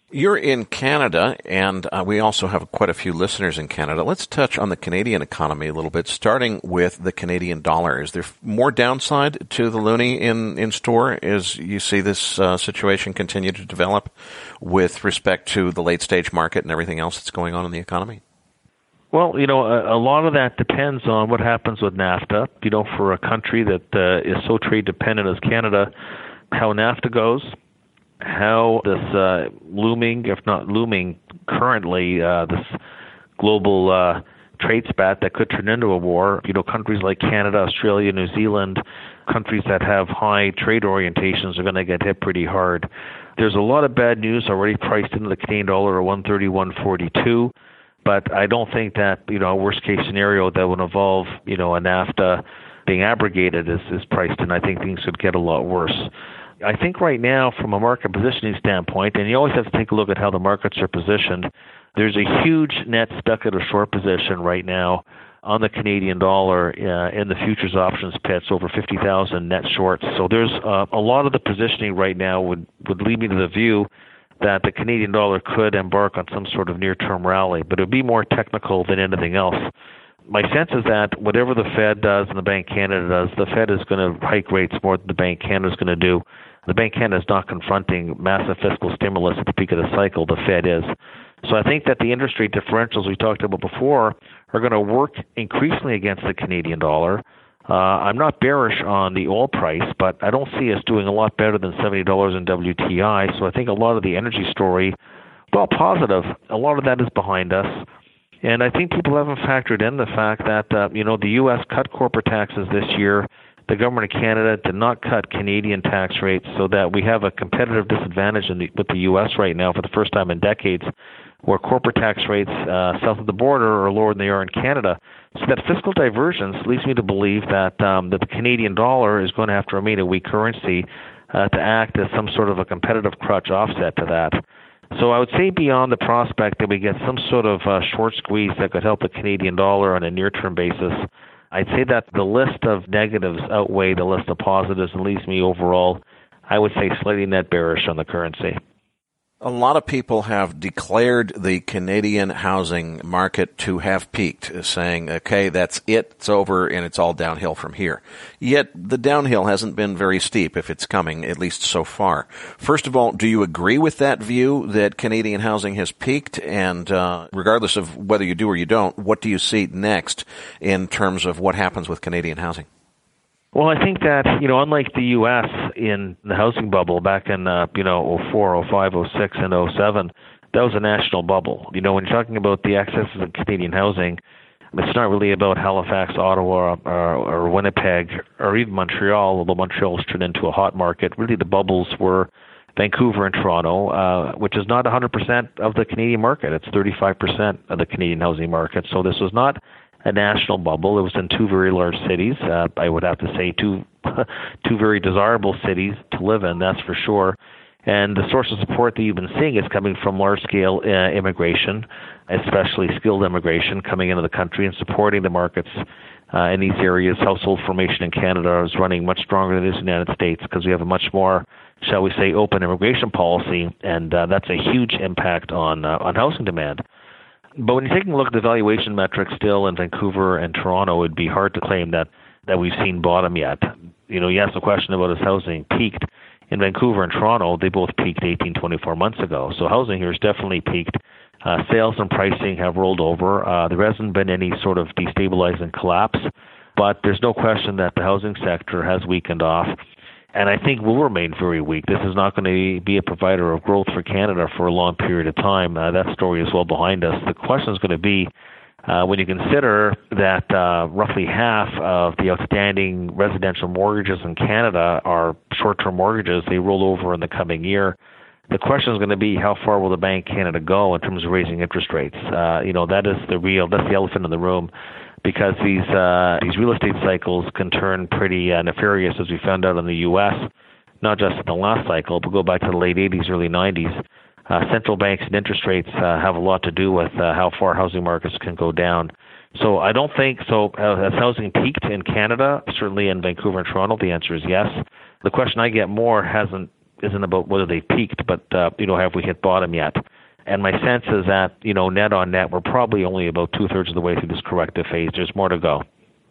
You're in Canada, and uh, we also have quite a few listeners in Canada. Let's touch on the Canadian economy a little bit, starting with the Canadian dollar. Is there more downside to the loonie in, in store as you see this uh, situation continue to develop with respect to the late-stage market and everything else that's going on in the economy? Well, you know, a, a lot of that depends on what happens with NAFTA. You know, for a country that uh, is so trade-dependent as Canada, how NAFTA goes, how this uh, looming, if not looming currently, uh, this global uh, trade spat that could turn into a war. You know, countries like Canada, Australia, New Zealand, countries that have high trade orientations are going to get hit pretty hard. There's a lot of bad news already priced into the Canadian dollar at one thirty, one forty-two, but I don't think that, you know, a worst-case scenario that would involve, you know, a NAFTA being abrogated is, is priced in. I think things could get a lot worse. I think right now, from a market positioning standpoint, and you always have to take a look at how the markets are positioned, there's a huge net speculative short position right now on the Canadian dollar uh, in the futures options pits, over fifty thousand net shorts. So there's uh, a lot of the positioning right now would, would lead me to the view that the Canadian dollar could embark on some sort of near-term rally, but it would be more technical than anything else. My sense is that whatever the Fed does and the Bank of Canada does, the Fed is going to hike rates more than the Bank of Canada is going to do. The Bank of Canada is not confronting massive fiscal stimulus at the peak of the cycle. The Fed is. So I think that the interest rate differentials we talked about before are going to work increasingly against the Canadian dollar. Uh, I'm not bearish on the oil price, but I don't see us doing a lot better than seventy dollars in W T I. So I think a lot of the energy story, well, positive, a lot of that is behind us. And I think people haven't factored in the fact that, uh, you know, the U S cut corporate taxes this year. The government of Canada did not cut Canadian tax rates, so that we have a competitive disadvantage in the, with the U S right now for the first time in decades, where corporate tax rates uh, south of the border are lower than they are in Canada. So that fiscal divergence leads me to believe that um, that the Canadian dollar is going to have to remain a weak currency uh, to act as some sort of a competitive crutch offset to that. So I would say beyond the prospect that we get some sort of uh, short squeeze that could help the Canadian dollar on a near-term basis, I'd say that the list of negatives outweigh the list of positives and leaves me overall, I would say, slightly net bearish on the currency. A lot of people have declared the Canadian housing market to have peaked, saying, okay, that's it, it's over, and it's all downhill from here. Yet the downhill hasn't been very steep, if it's coming, at least so far. First of all, do you agree with that view that Canadian housing has peaked? And uh, regardless of whether you do or you don't, what do you see next in terms of what happens with Canadian housing? Well, I think that, you know, unlike the U S in the housing bubble back in, uh, you know, oh four, oh five, oh six, and oh seven, that was a national bubble. You know, when you're talking about the excesses of Canadian housing, it's not really about Halifax, Ottawa, or, or Winnipeg, or even Montreal, although Montreal's turned into a hot market. Really, the bubbles were Vancouver and Toronto, uh, which is not one hundred percent of the Canadian market. It's thirty-five percent of the Canadian housing market. So this was not a national bubble. It was in two very large cities. Uh, I would have to say two two very desirable cities to live in, that's for sure. And the source of support that you've been seeing is coming from large-scale uh, immigration, especially skilled immigration coming into the country and supporting the markets uh, in these areas. Household formation in Canada is running much stronger than it is in the United States because we have a much more, shall we say, open immigration policy, and uh, that's a huge impact on uh, on housing demand. But when you're taking a look at the valuation metrics still in Vancouver and Toronto, it would be hard to claim that, that we've seen bottom yet. You know, you asked the question about has housing peaked. In Vancouver and Toronto, they both peaked eighteen, twenty-four months ago. So housing here has definitely peaked. Uh, sales and pricing have rolled over. Uh, there hasn't been any sort of destabilizing collapse, but there's no question that the housing sector has weakened off. And I think will remain very weak. This is not going to be a provider of growth for Canada for a long period of time. Uh, that story is well behind us. The question is going to be, uh, when you consider that uh, roughly half of the outstanding residential mortgages in Canada are short-term mortgages, they roll over in the coming year. The question is going to be how far will the Bank of Canada go in terms of raising interest rates? Uh, you know, that is the real, that's the elephant in the room. Because these uh, these real estate cycles can turn pretty uh, nefarious, as we found out in the U S, not just in the last cycle, but go back to the late eighties, early nineties. Uh, central banks and interest rates uh, have a lot to do with uh, how far housing markets can go down. So I don't think, so uh, has housing peaked in Canada? Certainly in Vancouver and Toronto, the answer is yes. The question I get more hasn't isn't about whether they peaked, but, uh, you know, have we hit bottom yet? And my sense is that, you know, net on net, we're probably only about two-thirds of the way through this corrective phase. There's more to go.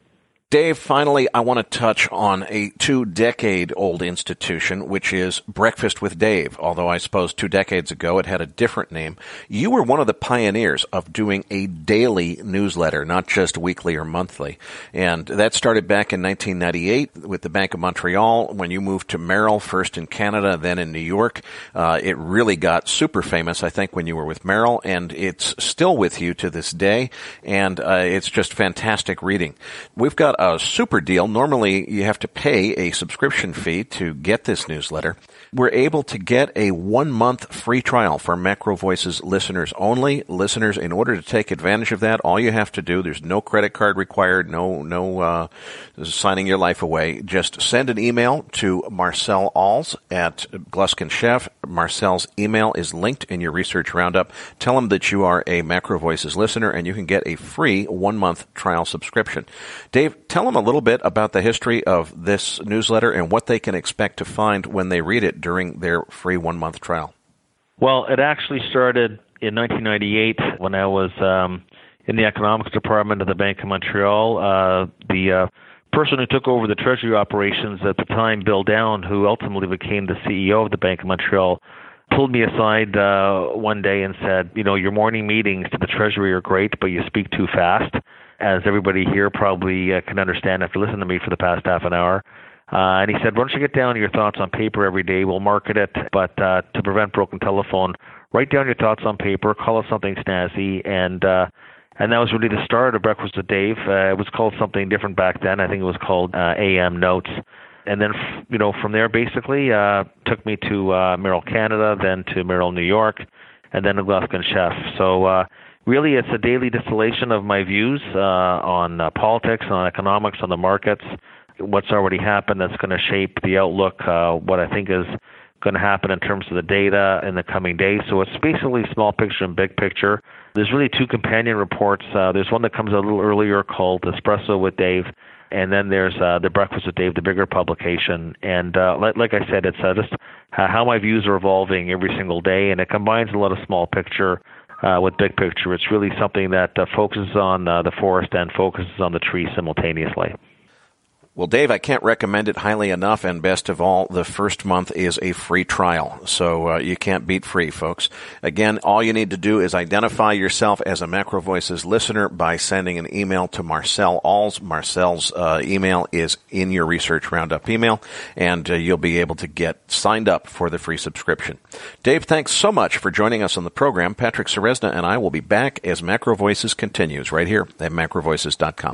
Dave, finally, I want to touch on a two-decade-old institution, which is Breakfast with Dave, although I suppose two decades ago it had a different name. You were one of the pioneers of doing a daily newsletter, not just weekly or monthly. And that started back in nineteen ninety-eight with the Bank of Montreal. When you moved to Merrill, first in Canada, then in New York, uh, it really got super famous, I think, when you were with Merrill, and it's still with you to this day, and uh, it's just fantastic reading. We've got a super deal. Normally, you have to pay a subscription fee to get this newsletter. We're able to get a one-month free trial for Macro Voices listeners only. Listeners, in order to take advantage of that, all you have to do, there's no credit card required, no no uh, signing your life away. Just send an email to Marcel Alls at Gluskin Sheff. Marcel's email is linked in your research roundup. Tell him that you are a Macro Voices listener, and you can get a free one-month trial subscription. Dave, tell them a little bit about the history of this newsletter and what they can expect to find when they read it during their free one-month trial. Well, it actually started in nineteen ninety-eight when I was um, in the economics department of the Bank of Montreal. Uh, the uh, person who took over the treasury operations at the time, Bill Down, who ultimately became the C E O of the Bank of Montreal, pulled me aside uh, one day and said, you know, your morning meetings to the treasury are great, but you speak too fast. As everybody here probably uh, can understand after listening to me for the past half an hour. Uh, and he said, why don't you get down your thoughts on paper every day? We'll market it, but uh, to prevent broken telephone, write down your thoughts on paper, call it something snazzy, and uh, and that was really the start of Breakfast with Dave. Uh, it was called something different back then. I think it was called uh, A M Notes. And then, you know, from there, basically, uh, took me to uh, Merrill Canada, then to Merrill New York, and then to Gluskin Sheff. So uh, really, it's a daily distillation of my views uh, on uh, politics, on economics, on the markets, what's already happened that's going to shape the outlook, uh, what I think is going to happen in terms of the data in the coming days. So it's basically small picture and big picture. There's really two companion reports. Uh, there's one that comes a little earlier called Espresso with Dave, and then there's uh, the Breakfast with Dave, the bigger publication. And uh, like, like I said, it's uh, just uh, how my views are evolving every single day, and it combines a lot of small picture uh, with big picture. It's really something that uh, focuses on uh, the forest and focuses on the tree simultaneously. Well, Dave, I can't recommend it highly enough, and best of all, the first month is a free trial, so uh, you can't beat free, folks. Again, all you need to do is identify yourself as a Macro Voices listener by sending an email to Marcel Alls. Marcel's uh, email is in your Research Roundup email, and uh, you'll be able to get signed up for the free subscription. Dave, thanks so much for joining us on the program. Patrick Ceresna and I will be back as Macro Voices continues right here at macro voices dot com.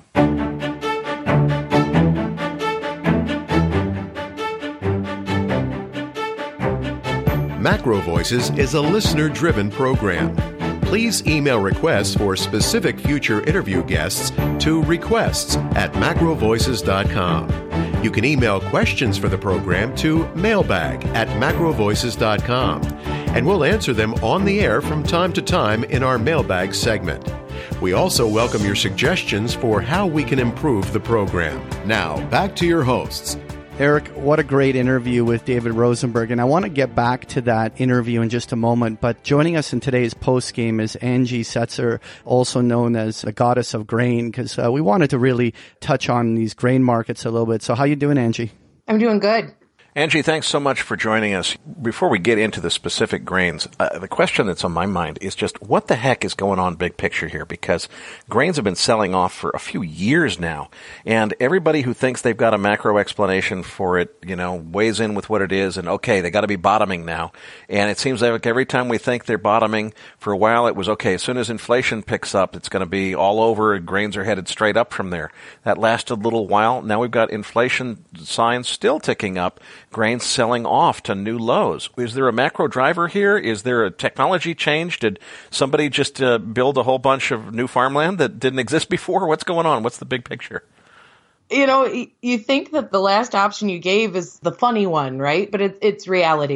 Macro Voices is a listener-driven program. Please email requests for specific future interview guests to requests at macro voices dot com. You can email questions for the program to mailbag at macro voices dot com, and we'll answer them on the air from time to time in our mailbag segment. We also welcome your suggestions for how we can improve the program. Now, back to your hosts. Eric, what a great interview with David Rosenberg, and I want to get back to that interview in just a moment, but joining us in today's post-game is Angie Setzer, also known as the Goddess of Grain, because uh, we wanted to really touch on these grain markets a little bit. So how you doing, Angie? I'm doing good. Angie, thanks so much for joining us. Before we get into the specific grains, uh, the question that's on my mind is just what the heck is going on big picture here? Because grains have been selling off for a few years now, and everybody who thinks they've got a macro explanation for it, you know, weighs in with what it is, and okay, they got to be bottoming now. And it seems like every time we think they're bottoming, for a while it was, okay, as soon as inflation picks up, it's going to be all over, and grains are headed straight up from there. That lasted a little while. Now we've got inflation signs still ticking up, grains selling off to new lows. Is there a macro driver here? Is there a technology change? Did somebody just uh, build a whole bunch of new farmland that didn't exist before? What's going on? What's the big picture? You know, you think that the last option you gave is the funny one, right? But it, it's reality.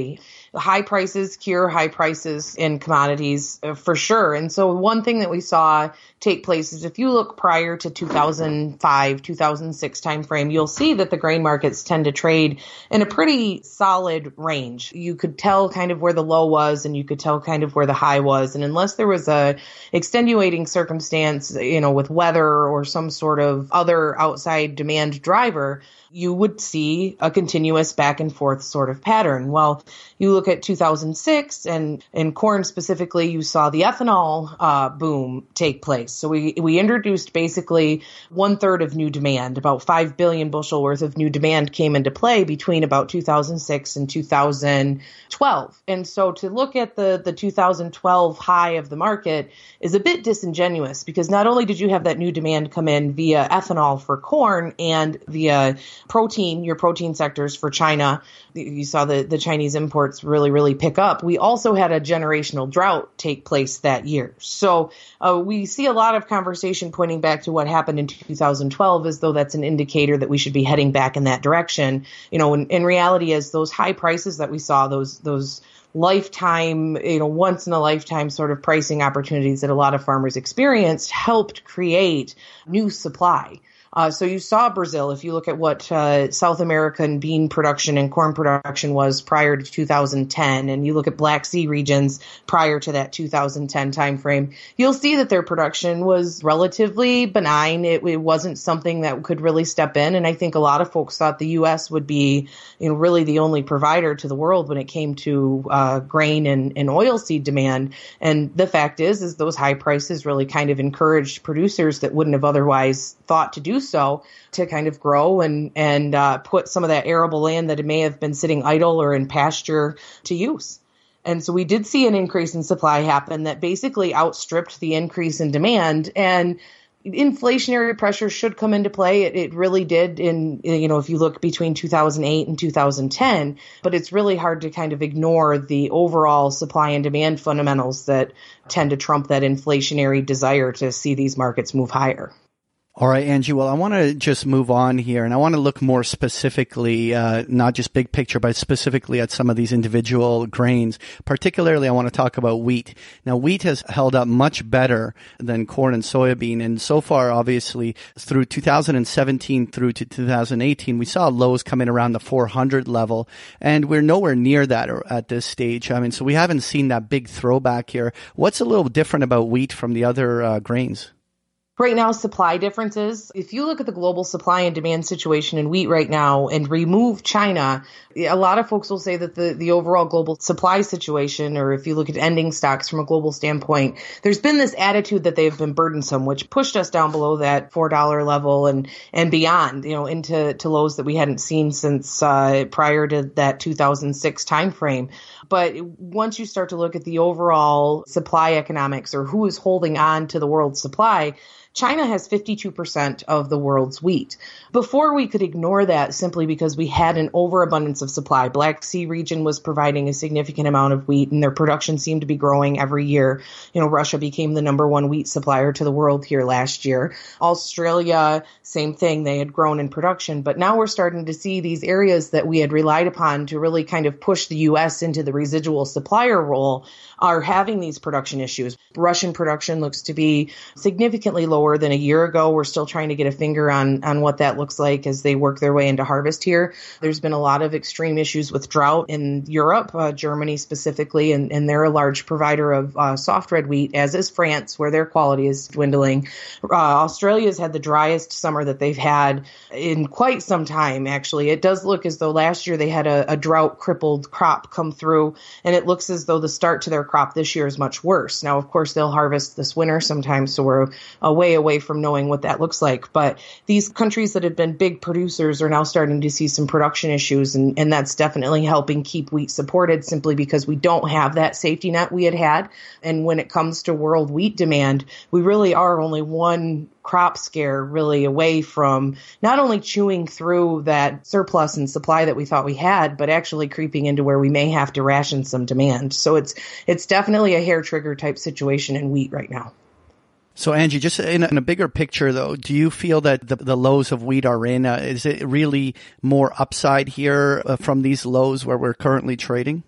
high prices cure high prices in commodities uh, for sure. And so one thing that we saw take place is if you look prior to two thousand five, two thousand six timeframe, you'll see that the grain markets tend to trade in a pretty solid range. You could tell kind of where the low was and you could tell kind of where the high was. And unless there was a extenuating circumstance, you know, with weather or some sort of other outside demand driver, you would see a continuous back and forth sort of pattern. Well, you look at two thousand six and in corn specifically, you saw the ethanol uh, boom take place. So we, we introduced basically one third of new demand, about five billion bushel worth of new demand came into play between about two thousand six and two thousand twelve. And so to look at the, the two thousand twelve high of the market is a bit disingenuous because not only did you have that new demand come in via ethanol for corn and via protein, your protein sectors for China, you saw the, the Chinese imports really, really pick up. We also had a generational drought take place that year. So uh, we see a lot of conversation pointing back to what happened in two thousand twelve as though that's an indicator that we should be heading back in that direction. You know, in, in reality, as those high prices that we saw, those those lifetime, you know, once in a lifetime sort of pricing opportunities that a lot of farmers experienced helped create new supply. Uh, so you saw Brazil, if you look at what uh, South American bean production and corn production was prior to two thousand ten, and you look at Black Sea regions prior to that two thousand ten timeframe, you'll see that their production was relatively benign. It, it wasn't something that could really step in, and I think a lot of folks thought the U S would be, you know, really the only provider to the world when it came to uh, grain and, and oilseed demand. And the fact is, is those high prices really kind of encouraged producers that wouldn't have otherwise thought to do so to kind of grow and and uh, put some of that arable land that may have been sitting idle or in pasture to use. And so we did see an increase in supply happen that basically outstripped the increase in demand. And inflationary pressure should come into play. It, it really did in, you know, if you look between two thousand eight and two thousand ten, but it's really hard to kind of ignore the overall supply and demand fundamentals that tend to trump that inflationary desire to see these markets move higher. All right, Angie. Well, I want to just move on here, and I want to look more specifically, uh, not just big picture, but specifically at some of these individual grains. Particularly, I want to talk about wheat. Now, wheat has held up much better than corn and soybean, and so far, obviously, through two thousand seventeen through to two thousand eighteen, we saw lows come in around the four hundred level, and we're nowhere near that at this stage. I mean, so we haven't seen that big throwback here. What's a little different about wheat from the other uh, grains? Right now, supply differences. If you look at the global supply and demand situation in wheat right now and remove China, a lot of folks will say that the, the overall global supply situation, or if you look at ending stocks from a global standpoint, there's been this attitude that they've been burdensome, which pushed us down below that four dollar level and, and beyond, you know, into to lows that we hadn't seen since uh, prior to that two thousand six timeframe. But once you start to look at the overall supply economics or who is holding on to the world's supply, China has fifty-two percent of the world's wheat. Before, we could ignore that simply because we had an overabundance of supply. Black Sea region was providing a significant amount of wheat, and their production seemed to be growing every year. You know, Russia became the number one wheat supplier to the world here last year. Australia, same thing. They had grown in production. But now we're starting to see these areas that we had relied upon to really kind of push the U S into the residual supplier role are having these production issues. Russian production looks to be significantly lower than a year ago. We're still trying to get a finger on, on what that looks like as they work their way into harvest here. There's been a lot of extreme issues with drought in Europe, uh, Germany specifically, and, and they're a large provider of uh, soft red wheat, as is France, where their quality is dwindling. Uh, Australia's had the driest summer that they've had in quite some time, actually. It does look as though last year they had a, a drought-crippled crop come through, and it looks as though the start to their crop this year is much worse. Now, of course, they'll harvest this winter sometimes, so we're a way away from knowing what that looks like. But these countries that have been big producers are now starting to see some production issues, and, and that's definitely helping keep wheat supported simply because we don't have that safety net we had had. And when it comes to world wheat demand, we really are only one crop scare really away from not only chewing through that surplus and supply that we thought we had, but actually creeping into where we may have to ration some demand. So it's it's definitely a hair trigger type situation in wheat right now. So, Angie, just in a, in a bigger picture, though, do you feel that the, the lows of wheat are in? Uh, is it really more upside here uh, from these lows where we're currently trading?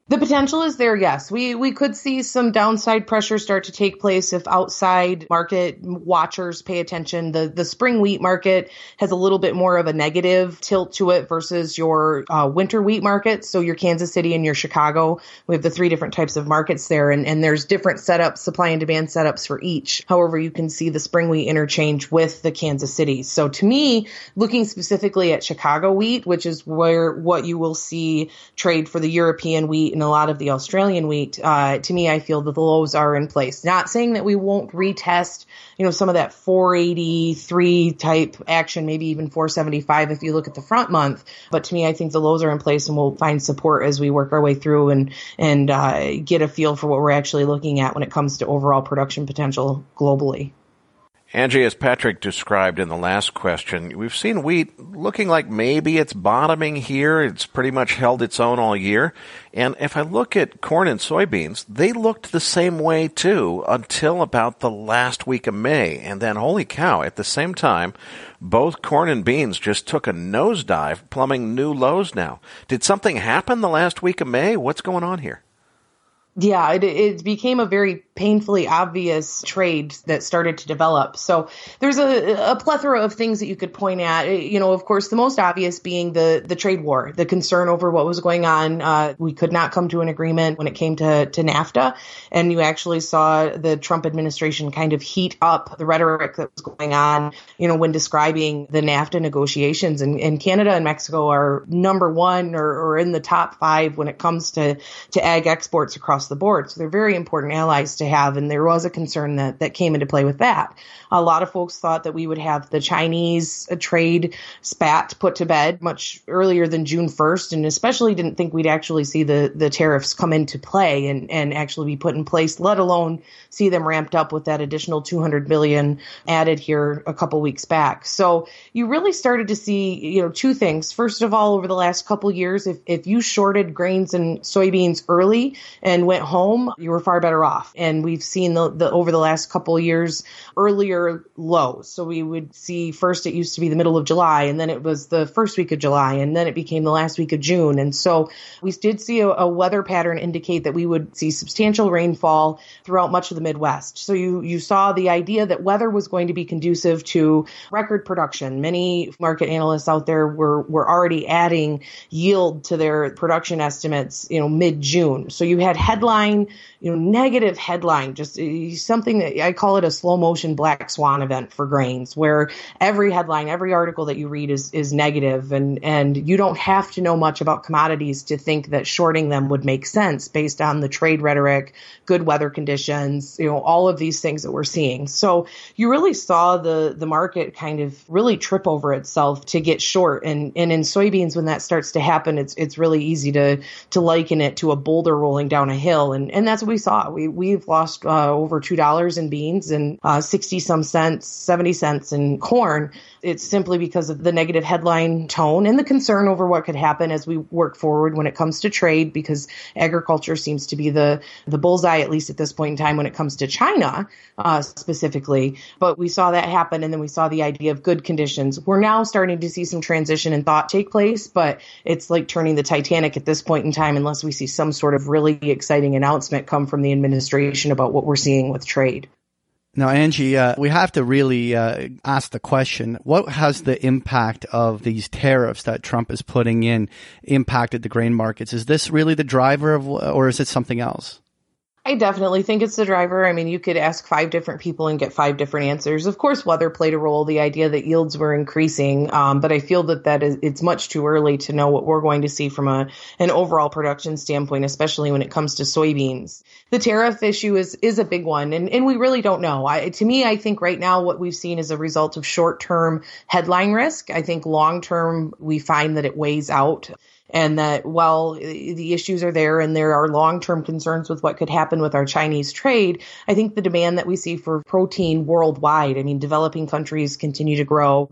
The potential is there, yes. We we could see some downside pressure start to take place if outside market watchers pay attention. The the spring wheat market has a little bit more of a negative tilt to it versus your uh, winter wheat market. So your Kansas City and your Chicago, we have the three different types of markets there, and, and there's different setups, supply and demand setups for each. However, you can see the spring wheat interchange with the Kansas City. So to me, looking specifically at Chicago wheat, which is where what you will see trade for the European wheat and a lot of the Australian wheat, uh, to me, I feel that the lows are in place. Not saying that we won't retest, you know, some of that four eighty-three type action, maybe even four seventy-five if you look at the front month. But to me, I think the lows are in place and we'll find support as we work our way through and, and uh, get a feel for what we're actually looking at when it comes to overall production potential globally. Angie, as Patrick described in the last question, we've seen wheat looking like maybe it's bottoming here. It's pretty much held its own all year. And if I look at corn and soybeans, they looked the same way too until about the last week of May. And then, holy cow, at the same time, both corn and beans just took a nosedive, plumbing new lows now. Did something happen the last week of May? What's going on here? Yeah, it, it became a very painfully obvious trade that started to develop. So there's a, a plethora of things that you could point at. You know, of course, the most obvious being the the trade war, the concern over what was going on. Uh, we could not come to an agreement when it came to, to NAFTA. And you actually saw the Trump administration kind of heat up the rhetoric that was going on, you know, when describing the NAFTA negotiations. And, and Canada and Mexico are number one or, or in the top five when it comes to, to ag exports across the board. So they're very important allies to have. And there was a concern that, that came into play with that. A lot of folks thought that we would have the Chinese trade spat put to bed much earlier than June first, and especially didn't think we'd actually see the, the tariffs come into play and, and actually be put in place, let alone see them ramped up with that additional two hundred billion added here a couple weeks back. So you really started to see, you know, two things. First of all, over the last couple years, if, if you shorted grains and soybeans early and went home, you were far better off. And we've seen the, the over the last couple of years earlier lows. So we would see first it used to be the middle of July, and then it was the first week of July, and then it became the last week of June. And so we did see a, a weather pattern indicate that we would see substantial rainfall throughout much of the Midwest. So you, you saw the idea that weather was going to be conducive to record production. Many market analysts out there were, were already adding yield to their production estimates, you know, mid-June. So you had headline, you know, negative headline, just something that I call it a slow motion black swan event for grains, where every headline, every article that you read is, is negative, and, and you don't have to know much about commodities to think that shorting them would make sense based on the trade rhetoric, good weather conditions, you know, all of these things that we're seeing. So you really saw the, the market kind of really trip over itself to get short. And, and in soybeans, when that starts to happen, it's, it's really easy to, to liken it to a boulder rolling down a hill. And, and that's what we saw. We, we've lost uh, over two dollars in beans and uh, sixty some cents, seventy cents in corn. It's simply because of the negative headline tone and the concern over what could happen as we work forward when it comes to trade, because agriculture seems to be the, the bullseye, at least at this point in time, when it comes to China uh, specifically. But we saw that happen, and then we saw the idea of good conditions. We're now starting to see some transition and thought take place, but it's like turning the Titanic at this point in time unless we see some sort of really exciting announcement come from the administration about what we're seeing with trade. Now, Angie, uh, we have to really uh, ask the question, what has the impact of these tariffs that Trump is putting in impacted the grain markets? Is this really the driver of, or is it something else? I definitely think it's the driver. I mean, you could ask five different people and get five different answers. Of course, weather played a role, the idea that yields were increasing. Um, but I feel that that is, it's much too early to know what we're going to see from a, an overall production standpoint, especially when it comes to soybeans. The tariff issue is, is a big one, and, and we really don't know. I, to me, I think right now what we've seen is a result of short-term headline risk. I think long-term, we find that it weighs out. And that while the issues are there and there are long-term concerns with what could happen with our Chinese trade, I think the demand that we see for protein worldwide, I mean, developing countries continue to grow, wealth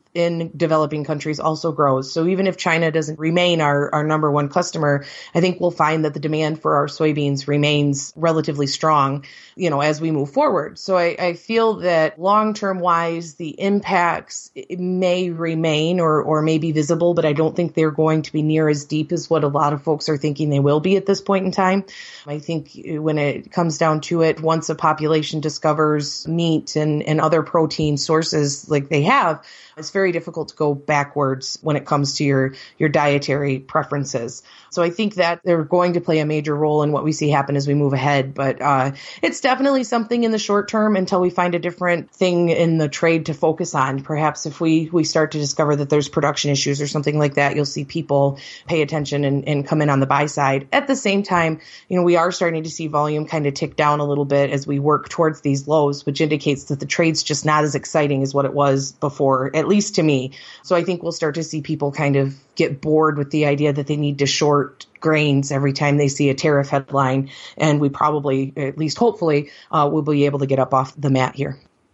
in developing countries also grows. So even if China doesn't remain our, our number one customer, I think we'll find that the demand for our soybeans remains relatively strong, you know, as we move forward. So I, I feel that long-term wise, the impacts may remain or, or may be visible, but I don't think they're going to be near as deep as what a lot of folks are thinking they will be at this point in time. I think when it comes down to it, once a population discovers meat and, and other protein sources like they have, it's very difficult to go backwards when it comes to your, your dietary preferences. So I think that they're going to play a major role in what we see happen as we move ahead. But uh, it's definitely something in the short term until we find a different thing in the trade to focus on. Perhaps if we, we start to discover that there's production issues or something like that, you'll see people pay attention and, and come in on the buy side. At the same time, you know, we are starting to see volume kind of tick down a little bit as we work towards these lows, which indicates that the trade's just not as exciting as what it was before, at least to me. So I think we'll start to see people kind of get bored with the idea that they need to short grains every time they see a tariff headline. And we probably, at least hopefully, uh, will be able to get up off the mat here.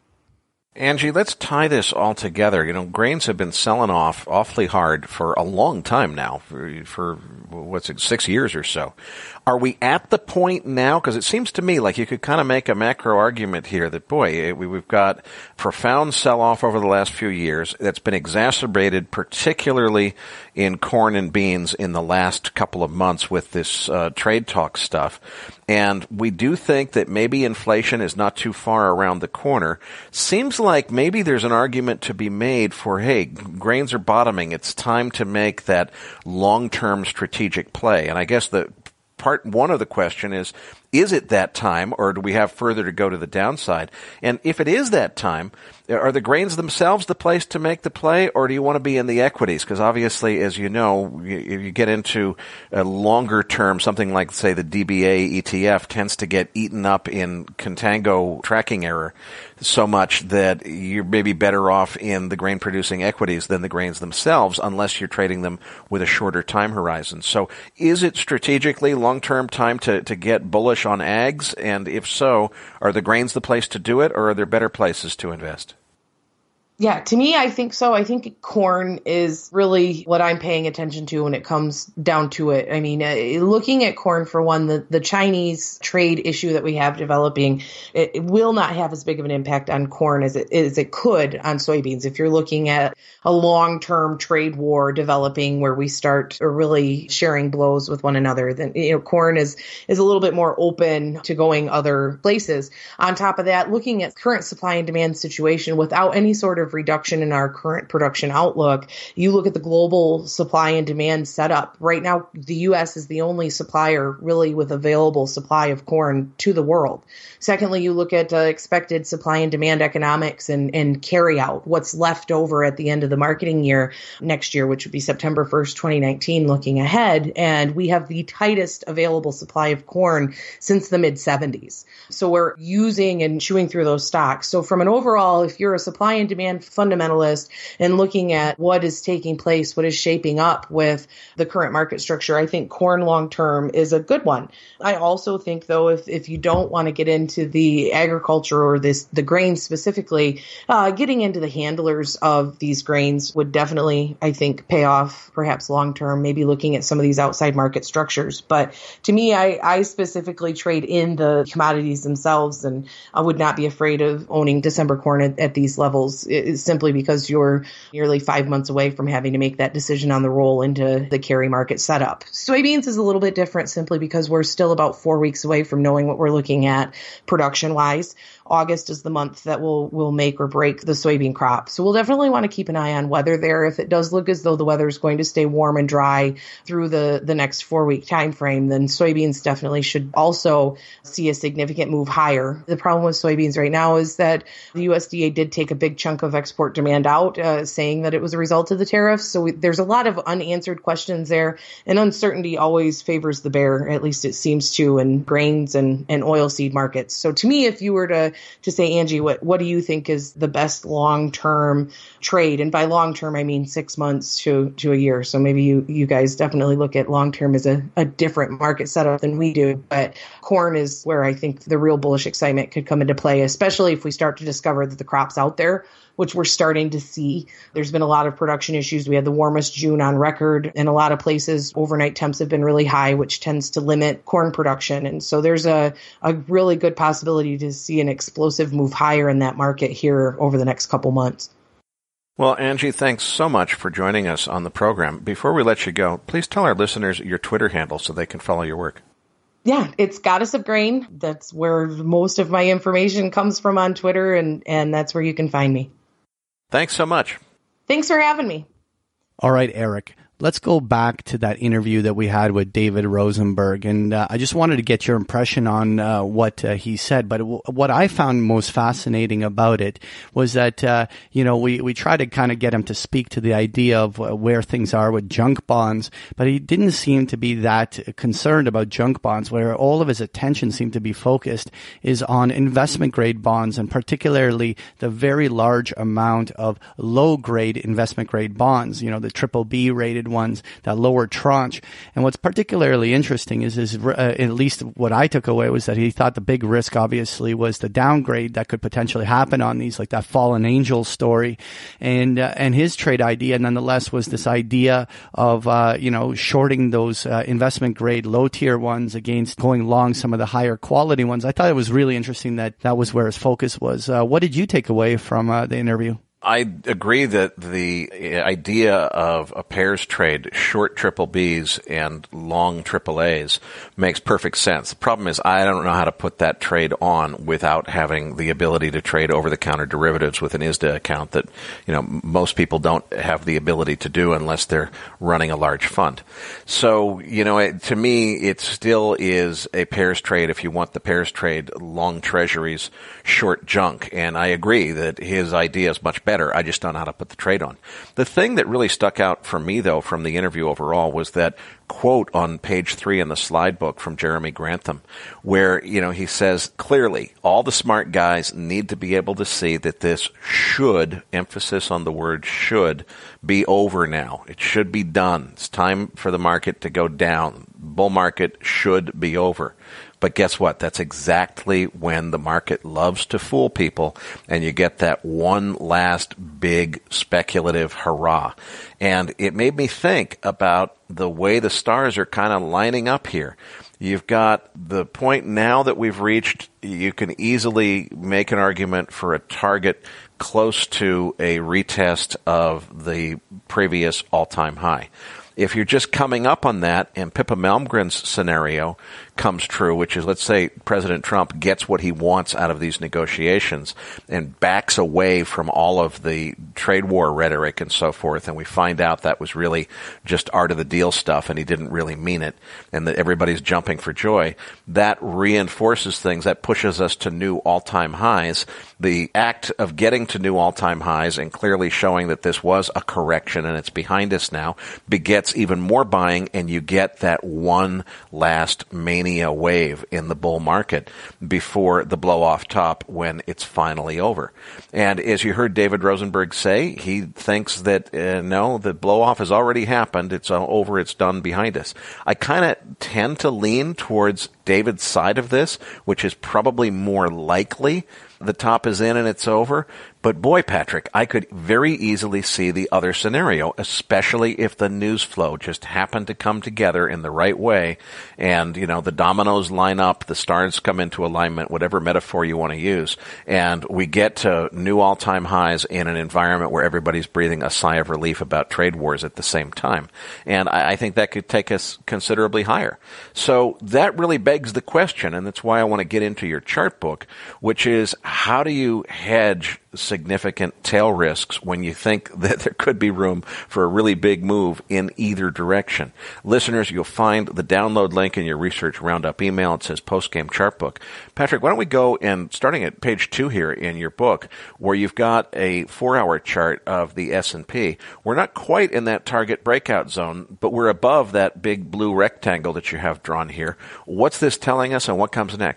Angie, let's tie this all together. You know, grains have been selling off awfully hard for a long time now, for, for what's it, six years or so. Are we at the point now? Because it seems to me like you could kind of make a macro argument here that, boy, we've got profound sell-off over the last few years that's been exacerbated, particularly in corn and beans in the last couple of months with this uh, trade talk stuff. And we do think that maybe inflation is not too far around the corner. Seems like maybe there's an argument to be made for, hey, grains are bottoming. It's time to make that long-term strategic play. And I guess the part one of the question is, is it that time, or do we have further to go to the downside? And if it is that time, are the grains themselves the place to make the play, or do you want to be in the equities? Because obviously, as you know, if you get into a longer term, something like, say, the D B A E T F tends to get eaten up in contango tracking error so much that you're maybe better off in the grain producing equities than the grains themselves, unless you're trading them with a shorter time horizon. So is it strategically long-term time to, to get bullish on ags? And if so, are the grains the place to do it, or are there better places to invest? Yeah, to me, I think so. I think corn is really what I'm paying attention to when it comes down to it. I mean, uh, looking at corn, for one, the, the Chinese trade issue that we have developing, it, it will not have as big of an impact on corn as it, as it could on soybeans. If you're looking at a long-term trade war developing where we start really sharing blows with one another, then, you know, corn is, is a little bit more open to going other places. On top of that, looking at current supply and demand situation without any sort of reduction in our current production outlook, you look at the global supply and demand setup. Right now, the U S is the only supplier really with available supply of corn to the world. Secondly, you look at uh, expected supply and demand economics and, and carry out, what's left over at the end of the marketing year next year, which would be September first, twenty nineteen, looking ahead. And we have the tightest available supply of corn since the mid seventies. So we're using and chewing through those stocks. So from an overall, if you're a supply and demand fundamentalist and looking at what is taking place, what is shaping up with the current market structure, I think corn long-term is a good one. I also think, though, if, if you don't want to get into the agriculture or this the grains specifically, uh, getting into the handlers of these grains would definitely, I think, pay off perhaps long-term, maybe looking at some of these outside market structures. But to me, I, I specifically trade in the commodities themselves, and I would not be afraid of owning December corn at, at these levels. It's simply because you're nearly five months away from having to make that decision on the roll into the carry market setup. Soybeans is a little bit different simply because we're still about four weeks away from knowing what we're looking at production-wise. August is the month that will will make or break the soybean crop. So we'll definitely want to keep an eye on weather there. If it does look as though the weather is going to stay warm and dry through the, the next four-week time frame, then soybeans definitely should also see a significant move higher. The problem with soybeans right now is that the U S D A did take a big chunk of export demand out, uh, saying that it was a result of the tariffs. So we, there's a lot of unanswered questions there, and uncertainty always favors the bear, at least it seems to, in grains and, and oilseed markets. So to me, if you were to to say, Angie, what, what do you think is the best long-term trade? And by long-term, I mean six months to, to a year. So maybe you, you guys definitely look at long-term as a, a different market setup than we do. But corn is where I think the real bullish excitement could come into play, especially if we start to discover that the crop's out there which we're starting to see. There's been a lot of production issues. We had the warmest June on record in a lot of places. Overnight temps have been really high, which tends to limit corn production. And so there's a, a really good possibility to see an explosive move higher in that market here over the next couple months. Well, Angie, thanks so much for joining us on the program. Before we let you go, please tell our listeners your Twitter handle so they can follow your work. Yeah, it's Goddess of Grain. That's where most of my information comes from on Twitter, and, and that's where you can find me. Thanks so much. Thanks for having me. All right, Eric. Let's go back to that interview that we had with David Rosenberg. And uh, I just wanted to get your impression on uh, what uh, he said. But w- what I found most fascinating about it was that, uh, you know, we, we tried to kind of get him to speak to the idea of uh, where things are with junk bonds. But he didn't seem to be that concerned about junk bonds. Where all of his attention seemed to be focused is on investment grade bonds, and particularly the very large amount of low grade investment grade bonds, you know, the triple B rated ones, that lower tranche. And what's particularly interesting is, is uh, at least what I took away was that he thought the big risk obviously was the downgrade that could potentially happen on these, like that fallen angel story. And uh, and his trade idea nonetheless was this idea of uh, you know shorting those uh, investment grade low tier ones against going long some of the higher quality ones. I thought it was really interesting that that was where his focus was. Uh, what did you take away from uh, the interview? I agree that the idea of a pairs trade, short triple Bs and long triple As, makes perfect sense. The problem is I don't know how to put that trade on without having the ability to trade over-the-counter derivatives with an I S D A account that, you know, most people don't have the ability to do unless they're running a large fund. So, you know, it, to me, it still is a pairs trade if you want the pairs trade, long treasuries, short junk. And I agree that his idea is much better. I just don't know how to put the trade on. The thing that really stuck out for me, though, from the interview overall was that quote on page three in the slide book from Jeremy Grantham, where, you know, he says clearly all the smart guys need to be able to see that this should, emphasis on the word should, be over now. It should be done. It's time for the market to go down. Bull market should be over. But guess what? That's exactly when the market loves to fool people, and you get that one last big speculative hurrah. And it made me think about the way the stars are kind of lining up here. You've got the point now that we've reached, you can easily make an argument for a target close to a retest of the previous all-time high. If you're just coming up on that and Pippa Malmgren's scenario comes true, which is, let's say President Trump gets what he wants out of these negotiations and backs away from all of the trade war rhetoric and so forth, and we find out that was really just art of the deal stuff and he didn't really mean it, and that everybody's jumping for joy, that reinforces things. That pushes us to new all-time highs. The act of getting to new all-time highs and clearly showing that this was a correction and it's behind us now begets even more buying, and you get that one last mania wave in the bull market before the blow off top when it's finally over. And as you heard David Rosenberg say, he thinks that uh, no, the blow off has already happened. It's uh, over. It's done, behind us. I kind of tend to lean towards David's side of this, which is probably more likely the top is in and it's over. But boy, Patrick, I could very easily see the other scenario, especially if the news flow just happened to come together in the right way and, you know, the dominoes line up, the stars come into alignment, whatever metaphor you want to use, and we get to new all-time highs in an environment where everybody's breathing a sigh of relief about trade wars at the same time. And I, I think that could take us considerably higher. So that really begs the question, and that's why I want to get into your chart book, which is how do you hedge significant tail risks when you think that there could be room for a really big move in either direction? Listeners, you'll find the download link in your Research Roundup email. It says Postgame Chart Book. Patrick, why don't we go and starting at page two here in your book, where you've got a four-hour chart of the S and P. We're not quite in that target breakout zone, but we're above that big blue rectangle that you have drawn here. What's this telling us, and what comes next?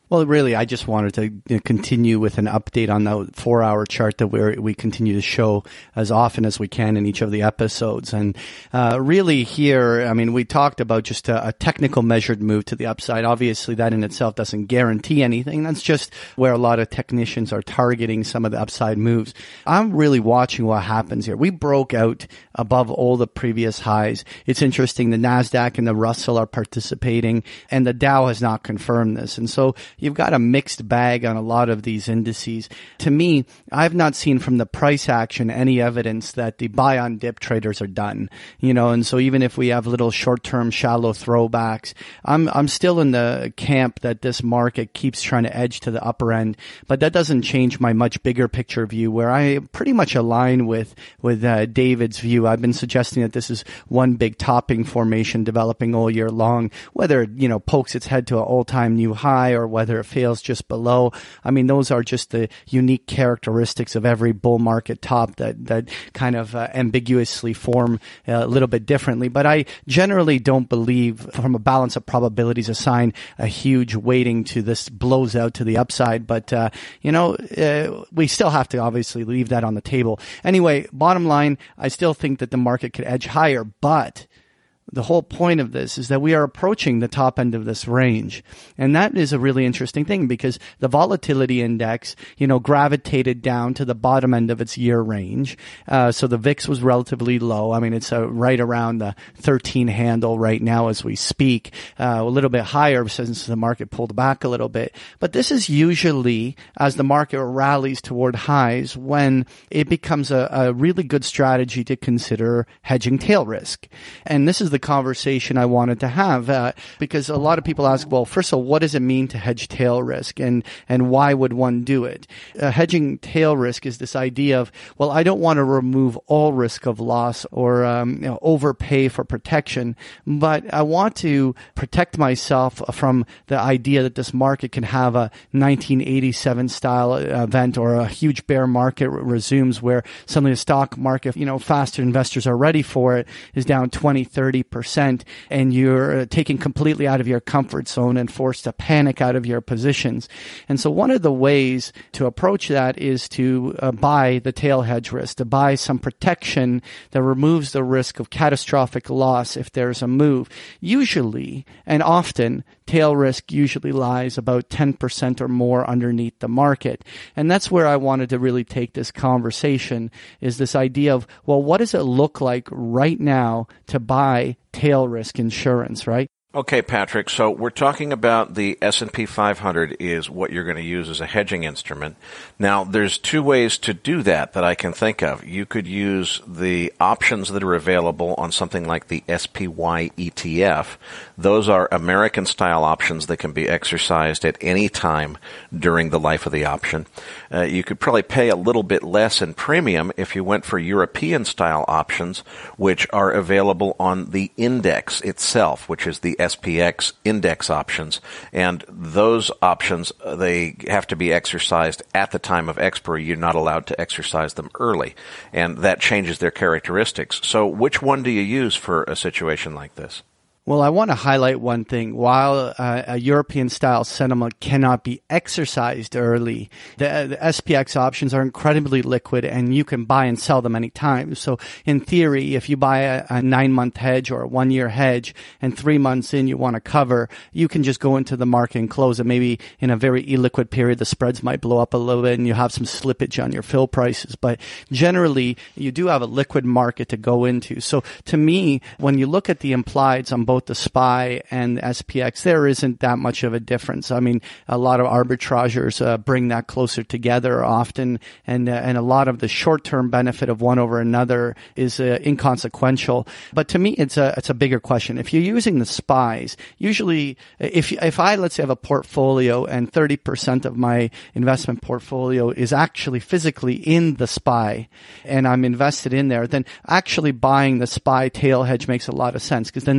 Well, really, I just wanted to you know, continue with an update on the four-hour chart that we we continue to show as often as we can in each of the episodes. And uh, really here, I mean, we talked about just a, a technical measured move to the upside. Obviously, that in itself doesn't guarantee anything. That's just where a lot of technicians are targeting some of the upside moves. I'm really watching what happens here. We broke out above all the previous highs. It's interesting. The NASDAQ and the Russell are participating, and the Dow has not confirmed this. And so you've got a mixed bag on a lot of these indices. To me, I've not seen from the price action any evidence that the buy on dip traders are done. You know, and so even if we have little short-term shallow throwbacks, I'm I'm still in the camp that this market keeps trying to edge to the upper end, but that doesn't change my much bigger picture view where I pretty much align with with uh, David's view. I've been suggesting that this is one big topping formation developing all year long, whether it, you know, pokes its head to an all-time new high or whether it fails just below. I mean, those are just the unique characteristics of every bull market top that, that kind of uh, ambiguously form uh, a little bit differently. But I generally don't believe, from a balance of probabilities, assign a huge weighting to this blows out to the upside. But, uh, you know, uh, we still have to obviously leave that on the table. Anyway, bottom line, I still think that the market could edge higher, but the whole point of this is that we are approaching the top end of this range. And that is a really interesting thing because the volatility index, you know, gravitated down to the bottom end of its year range. Uh, so the V I X was relatively low. I mean, it's uh, right around the thirteen handle right now as we speak, uh, a little bit higher since the market pulled back a little bit. But this is usually as the market rallies toward highs when it becomes a, a really good strategy to consider hedging tail risk. And this is the the conversation I wanted to have uh, because a lot of people ask, well, first of all, what does it mean to hedge tail risk and, and why would one do it? Uh, hedging tail risk is this idea of, well, I don't want to remove all risk of loss or um, you know, overpay for protection, but I want to protect myself from the idea that this market can have a nineteen eighty-seven style event or a huge bear market resumes where suddenly the stock market, you know, faster investors are ready for it, is down twenty, thirty percent and you're taken completely out of your comfort zone and forced to panic out of your positions. And so one of the ways to approach that is to uh, buy the tail hedge risk, to buy some protection that removes the risk of catastrophic loss if there's a move. Usually and often, tail risk usually lies about ten percent or more underneath the market. And that's where I wanted to really take this conversation, is this idea of, well, what does it look like right now to buy tail risk insurance, right? Okay, Patrick, so we're talking about the S and P five hundred is what you're going to use as a hedging instrument. Now, there's two ways to do that that I can think of. You could use the options that are available on something like the S P Y E T F. Those are American-style options that can be exercised at any time during the life of the option. Uh, you could probably pay a little bit less in premium if you went for European-style options, which are available on the index itself, which is the S P X index options, and those options, they have to be exercised at the time of expiry. You're not allowed to exercise them early, and that changes their characteristics. So which one do you use for a situation like this? Well, I want to highlight one thing. While uh, a European-style settlement cannot be exercised early, the, the S P X options are incredibly liquid, and you can buy and sell them anytime. So, in theory, if you buy a, a nine-month hedge or a one-year hedge, and three months in you want to cover, you can just go into the market and close it. Maybe in a very illiquid period, the spreads might blow up a little bit, and you have some slippage on your fill prices. But generally, you do have a liquid market to go into. So, to me, when you look at the implieds on both both the S P Y and the S P X, there isn't that much of a difference. I mean, a lot of arbitrageurs uh, bring that closer together often, and uh, and a lot of the short-term benefit of one over another is uh, inconsequential. But to me, it's a it's a bigger question. If you're using the S P Ys, usually, if if I let's say have a portfolio and thirty percent of my investment portfolio is actually physically in the S P Y, and I'm invested in there, then actually buying the S P Y tail hedge makes a lot of sense, because then that's an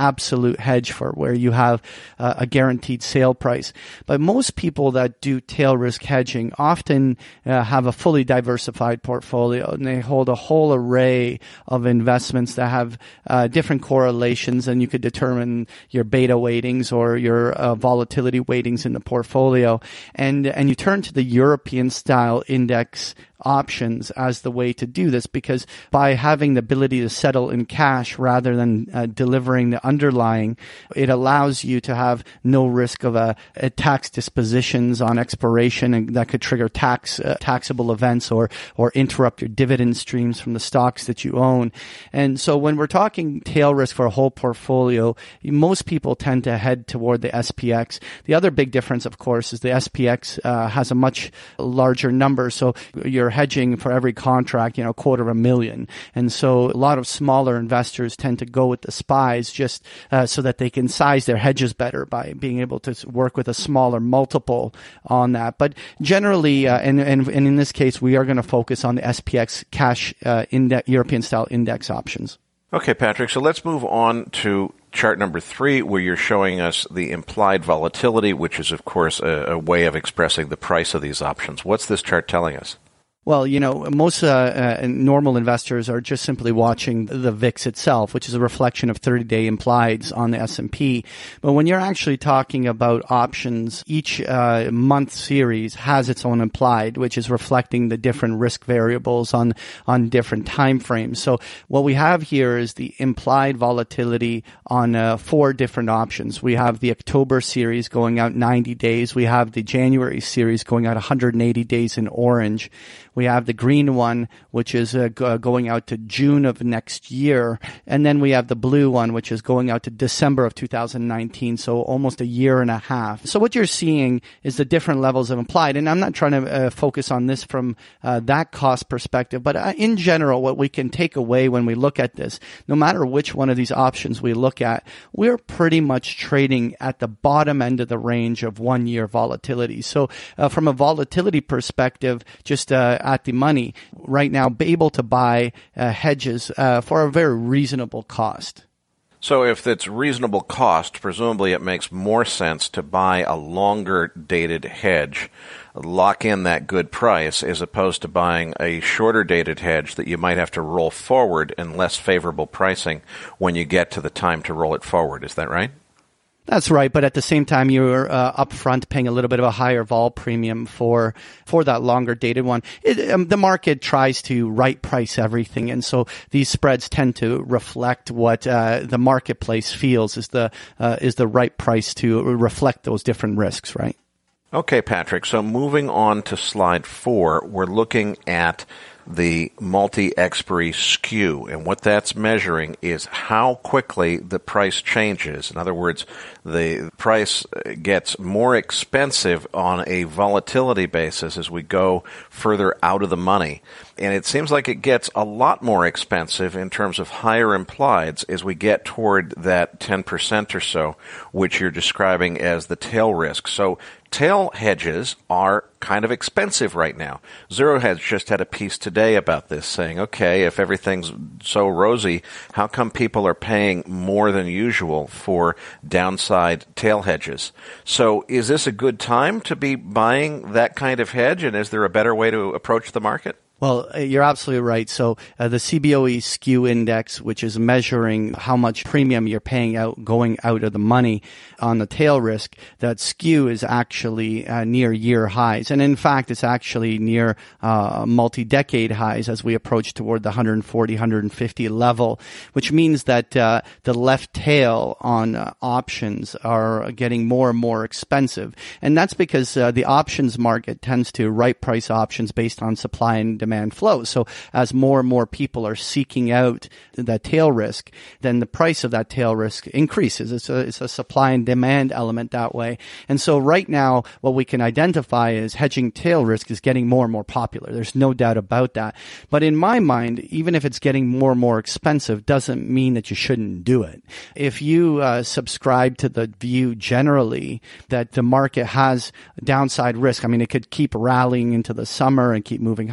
absolute hedge for, where you have uh, a guaranteed sale price. But most people that do tail risk hedging often uh, have a fully diversified portfolio, and they hold a whole array of investments that have uh, different correlations, and you could determine your beta weightings or your uh, volatility weightings in the portfolio. And, and you turn to the European style index options as the way to do this, because by having the ability to settle in cash rather than uh, delivering the underlying, it allows you to have no risk of a, a tax dispositions on expiration, and that could trigger tax uh, taxable events or or interrupt your dividend streams from the stocks that you own. And so when we're talking tail risk for a whole portfolio, most people tend to head toward the S P X. The other big difference, of course, is the S P X uh, has a much larger number, so you're hedging for every contract, you know, a quarter of a million. And so a lot of smaller investors tend to go with the S P Ys just uh, so that they can size their hedges better by being able to work with a smaller multiple on that. But generally, uh, and, and, and in this case, we are going to focus on the S P X cash uh, index, European style index options. Okay, Patrick, so let's move on to chart number three, where you're showing us the implied volatility, which is, of course, a, a way of expressing the price of these options. What's this chart telling us? Well, you know, most uh, uh, normal investors are just simply watching the V I X itself, which is a reflection of thirty-day implieds on the S and P. But when you're actually talking about options, each uh, month series has its own implied, which is reflecting the different risk variables on on different time frames. So what we have here is the implied volatility on uh, four different options. We have the October series going out ninety days. We have the January series going out one hundred eighty days in orange. We have the green one, which is uh, g- going out to June of next year. And then we have the blue one, which is going out to December of two thousand nineteen, so almost a year and a half. So what you're seeing is the different levels of implied. And I'm not trying to uh, focus on this from uh, that cost perspective, but uh, in general, what we can take away when we look at this, no matter which one of these options we look at, we're pretty much trading at the bottom end of the range of one-year volatility. So uh, from a volatility perspective, just uh, at the money right now, be able to buy uh, hedges uh, for a very reasonable cost. So if it's reasonable cost, presumably it makes more sense to buy a longer dated hedge, lock in that good price, as opposed to buying a shorter dated hedge that you might have to roll forward in less favorable pricing when you get to the time to roll it forward. Is that right? That's right, but at the same time, you're uh, upfront paying a little bit of a higher vol premium for for that longer dated one. It, um, the market tries to right price everything, and so these spreads tend to reflect what uh, the marketplace feels is the uh, is the right price to reflect those different risks, right? Okay, Patrick. So moving on to slide four, we're looking at the multi-expiry skew, and what that's measuring is how quickly the price changes. In other words, the price gets more expensive on a volatility basis as we go further out of the money. And it seems like it gets a lot more expensive in terms of higher implieds as we get toward that ten percent or so, which you're describing as the tail risk. So tail hedges are kind of expensive right now. Zero Hedge just had a piece today about this, saying, okay, if everything's so rosy, how come people are paying more than usual for downside tail hedges? So is this a good time to be buying that kind of hedge, and is there a better way to approach the market? Well, you're absolutely right. So uh, the C B O E skew index, which is measuring how much premium you're paying out going out of the money on the tail risk, that skew is actually uh, near year highs. And in fact, it's actually near uh, multi-decade highs as we approach toward the one hundred forty, one hundred fifty level, which means that uh, the left tail on uh, options are getting more and more expensive. And that's because uh, the options market tends to right price options based on supply and demand. Demand flows. So as more and more people are seeking out that tail risk, then the price of that tail risk increases. It's a, it's a supply and demand element that way. And so right now, what we can identify is hedging tail risk is getting more and more popular. There's no doubt about that. But in my mind, even if it's getting more and more expensive, doesn't mean that you shouldn't do it. If you uh, subscribe to the view generally that the market has downside risk, I mean, it could keep rallying into the summer and keep moving higher, but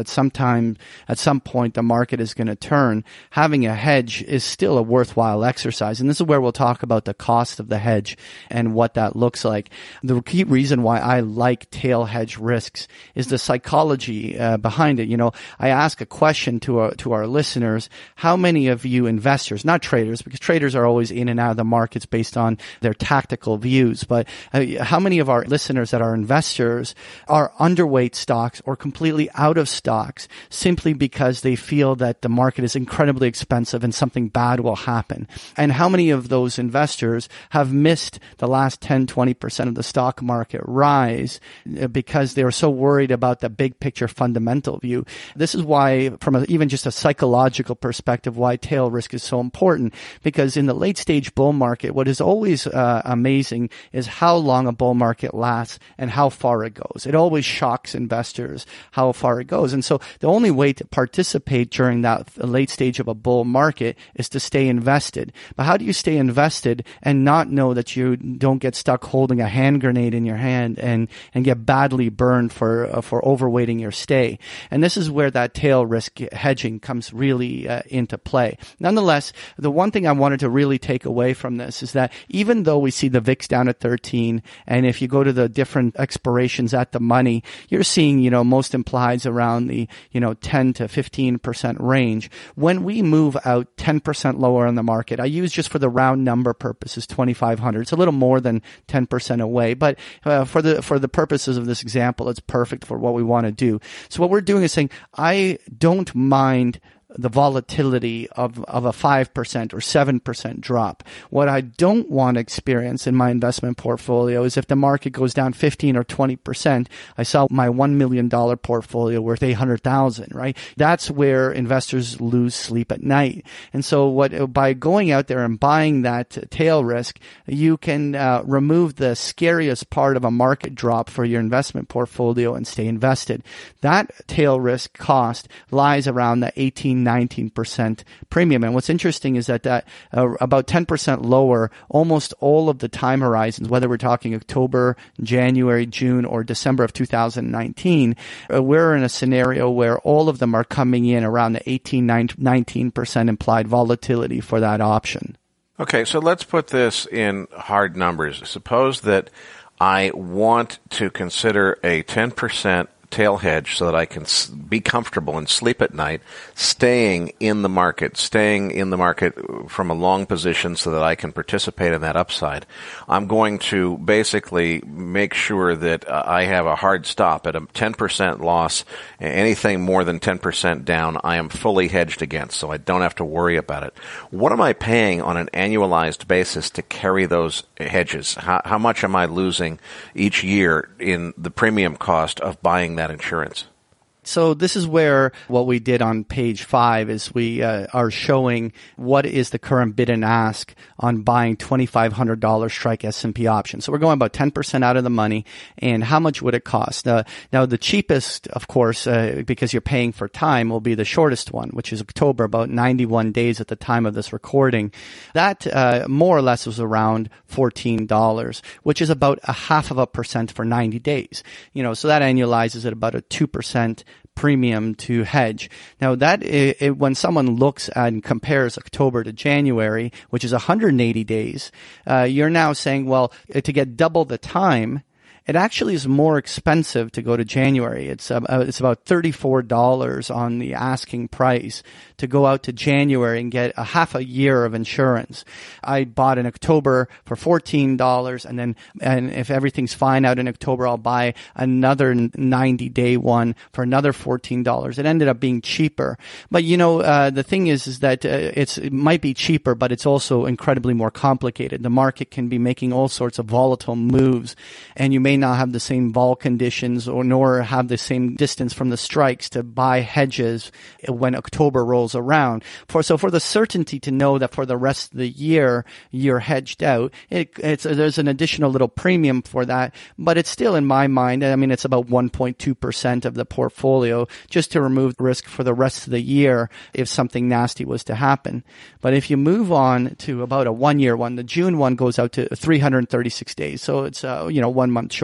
that sometime, at some point, the market is going to turn, having a hedge is still a worthwhile exercise. And this is where we'll talk about the cost of the hedge and what that looks like. The key reason why I like tail hedge risks is the psychology uh, behind it. You know, I ask a question to our, to our listeners: how many of you investors, not traders, because traders are always in and out of the markets based on their tactical views, but uh, how many of our listeners that are investors are underweight stocks or completely out of stocks simply because they feel that the market is incredibly expensive and something bad will happen? And how many of those investors have missed the last ten, twenty percent of the stock market rise because they're so worried about the big picture fundamental view? This is why, from a, even just a psychological perspective, why tail risk is so important, because in the late stage bull market, what is always uh, amazing is how long a bull market lasts and how far it goes. It always shocks investors how far it goes. And so the only way to participate during that late stage of a bull market is to stay invested. But how do you stay invested and not know that you don't get stuck holding a hand grenade in your hand and, and get badly burned for, uh, for overweighting your stay? And this is where that tail risk hedging comes really uh, into play. Nonetheless, the one thing I wanted to really take away from this is that even though we see the V I X down at thirteen, and if you go to the different expirations at the money, you're seeing, you know, most implieds around the, you know, ten to fifteen percent range. When we move out ten percent lower on the market, I use just for the round number purposes, twenty-five hundred. It's a little more than ten percent away, but uh, for the, for the purposes of this example, it's perfect for what we want to do. So what we're doing is saying, I don't mind the volatility of, of a five percent or seven percent drop. What I don't want to experience in my investment portfolio is if the market goes down fifteen or twenty percent, I sell my one million dollars portfolio worth eight hundred thousand dollars, right? That's where investors lose sleep at night. And so what, by going out there and buying that tail risk, you can uh, remove the scariest part of a market drop for your investment portfolio and stay invested. That tail risk cost lies around the eighteen, nineteen percent premium. And what's interesting is that, that uh, about ten percent lower almost all of the time horizons, whether we're talking October, January, June, or December of two thousand nineteen, uh, we're in a scenario where all of them are coming in around the eighteen, nineteen percent implied volatility for that option. Okay, so let's put this in hard numbers. Suppose that I want to consider a ten percent tail hedge so that I can be comfortable and sleep at night, staying in the market, staying in the market from a long position so that I can participate in that upside. I'm going to basically make sure that uh, I have a hard stop at a ten percent loss. Anything more than ten percent down, I am fully hedged against, so I don't have to worry about it. What am I paying on an annualized basis to carry those hedges? How, how much am I losing each year in the premium cost of buying that insurance? So this is where what we did on page five is we uh, are showing what is the current bid and ask on buying twenty-five hundred dollars strike S and P options. So we're going about ten percent out of the money, and how much would it cost? Uh, now the cheapest, of course, uh, because you're paying for time, will be the shortest one, which is October, about ninety-one days at the time of this recording. That uh, more or less was around fourteen dollars, which is about a half of a percent for ninety days. You know, so that annualizes at about a two percent premium to hedge. Now that it, it, when someone looks and compares October to January, which is one hundred eighty days, uh, you're now saying, well, to get double the time, it actually is more expensive to go to January. It's uh, it's about thirty-four dollars on the asking price to go out to January and get a half a year of insurance. I bought in October for fourteen dollars, and then and if everything's fine out in October, I'll buy another ninety-day one for another fourteen dollars. It ended up being cheaper. But, you know, uh, the thing is, is that uh, it's it might be cheaper, but it's also incredibly more complicated. The market can be making all sorts of volatile moves, and you may not have the same vol conditions or nor have the same distance from the strikes to buy hedges when October rolls around. For so for the certainty to know that for the rest of the year you're hedged out, it, it's there's an additional little premium for that, but it's still, in my mind, I mean, it's about one point two percent of the portfolio just to remove risk for the rest of the year if something nasty was to happen. But if you move on to about a one-year one, the June one goes out to three hundred thirty-six days, so it's uh, you know one month short.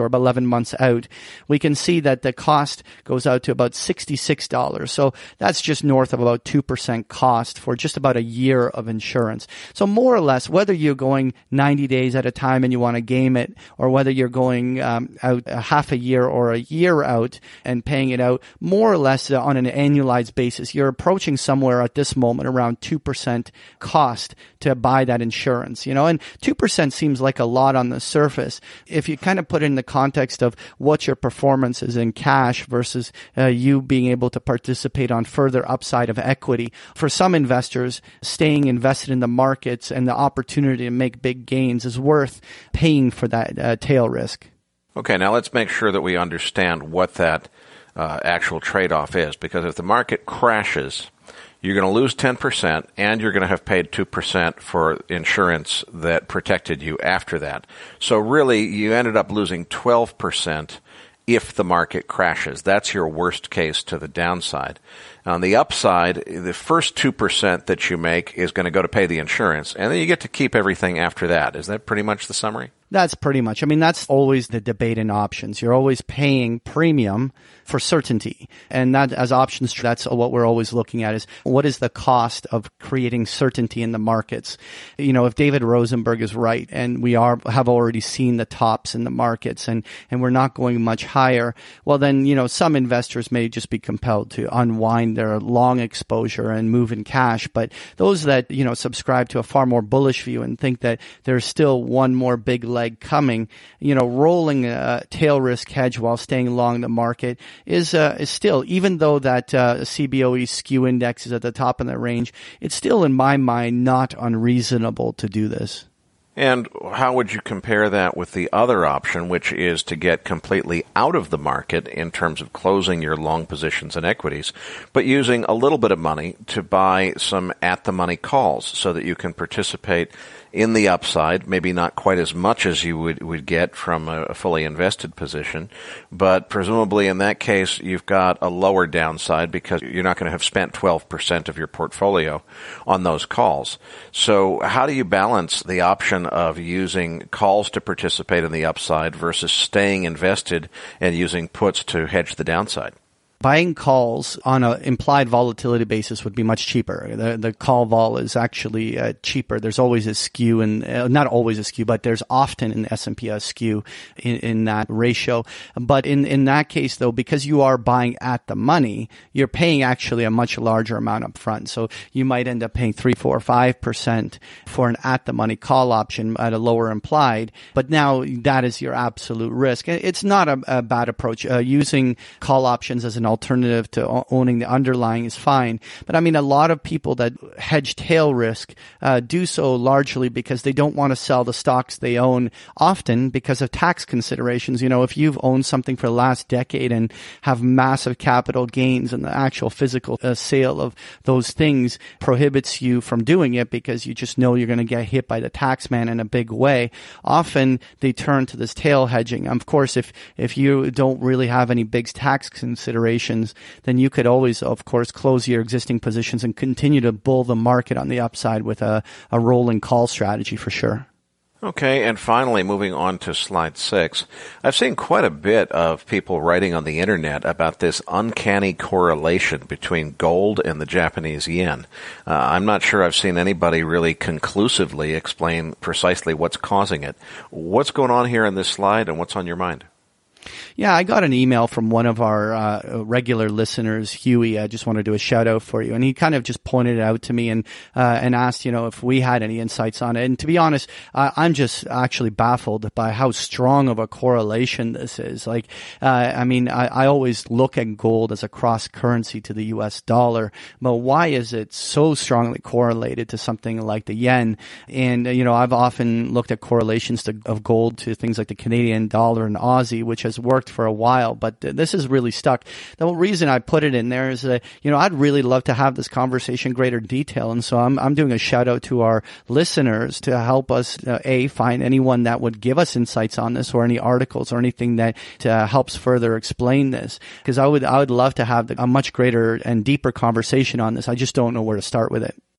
or about eleven months out, we can see that the cost goes out to about sixty-six dollars. So that's just north of about two percent cost for just about a year of insurance. So more or less, whether you're going ninety days at a time and you want to game it, or whether you're going um, out a half a year or a year out and paying it out, more or less uh, on an annualized basis, you're approaching somewhere at this moment around two percent cost to buy that insurance, you know, and two percent seems like a lot on the surface. If you kind of put it in the context of what your performance is in cash versus uh, you being able to participate on further upside of equity, for some investors, staying invested in the markets and the opportunity to make big gains is worth paying for that uh, tail risk. Okay, now let's make sure that we understand what that uh, actual trade-off is, because if the market crashes, you're going to lose ten percent and you're going to have paid two percent for insurance that protected you after that. So really, you ended up losing twelve percent if the market crashes. That's your worst case to the downside. On the upside, the first two percent that you make is going to go to pay the insurance, and then you get to keep everything after that. Is that pretty much the summary? That's pretty much. I mean, that's always the debate in options. You're always paying premium for certainty. And that, as options, that's what we're always looking at is what is the cost of creating certainty in the markets? You know, if David Rosenberg is right and we are, have already seen the tops in the markets and, and we're not going much higher, well then, you know, some investors may just be compelled to unwind their long exposure and move in cash. But those that, you know, subscribe to a far more bullish view and think that there's still one more big leg coming, you know, rolling a tail risk hedge while staying long the market is uh, is still, even though that uh, C B O E skew index is at the top of the range, it's still in my mind not unreasonable to do this. And how would you compare that with the other option, which is to get completely out of the market in terms of closing your long positions in equities, but using a little bit of money to buy some at-the-money calls so that you can participate in the upside, maybe not quite as much as you would, would get from a, a fully invested position, but presumably in that case you've got a lower downside because you're not going to have spent twelve percent of your portfolio on those calls. So how do you balance the option of using calls to participate in the upside versus staying invested and using puts to hedge the downside? Buying calls on an implied volatility basis would be much cheaper. The, the call vol is actually uh, cheaper. There's always a skew, and uh, not always a skew, but there's often in the S and P a skew in, in that ratio. But in, in that case, though, because you are buying at the money, you're paying actually a much larger amount up front. So you might end up paying three, four, five percent for an at the money call option at a lower implied. But now that is your absolute risk. It's not a, a bad approach. Uh, using call options as an alternative to owning the underlying is fine. But I mean, a lot of people that hedge tail risk uh, do so largely because they don't want to sell the stocks they own, often because of tax considerations. You know, if you've owned something for the last decade and have massive capital gains and the actual physical uh, sale of those things prohibits you from doing it because you just know you're going to get hit by the tax man in a big way, often they turn to this tail hedging. Of course, if, if you don't really have any big tax considerations, then you could always, of course, close your existing positions and continue to bull the market on the upside with a, a rolling call strategy for sure. Okay, and finally, moving on to slide six, I've seen quite a bit of people writing on the internet about this uncanny correlation between gold and the Japanese yen. Uh, I'm not sure I've seen anybody really conclusively explain precisely what's causing it. What's going on here in this slide, and what's on your mind? Yeah, I got an email from one of our uh, regular listeners, Huey. I just want to do a shout out for you. And he kind of just pointed it out to me and uh, and asked, you know, if we had any insights on it. And to be honest, uh, I'm just actually baffled by how strong of a correlation this is. Like, uh, I mean, I, I always look at gold as a cross currency to the U S dollar, but why is it so strongly correlated to something like the yen? And, uh, you know, I've often looked at correlations to, of gold to things like the Canadian dollar and Aussie, which has worked for a while, but this is really stuck. The reason I put it in there is that, you know, I'd really love to have this conversation in greater detail. And so I'm, I'm doing a shout out to our listeners to help us, uh, A, find anyone that would give us insights on this or any articles or anything that uh, helps further explain this. Because I would, I would love to have a much greater and deeper conversation on this. I just don't know where to start with it.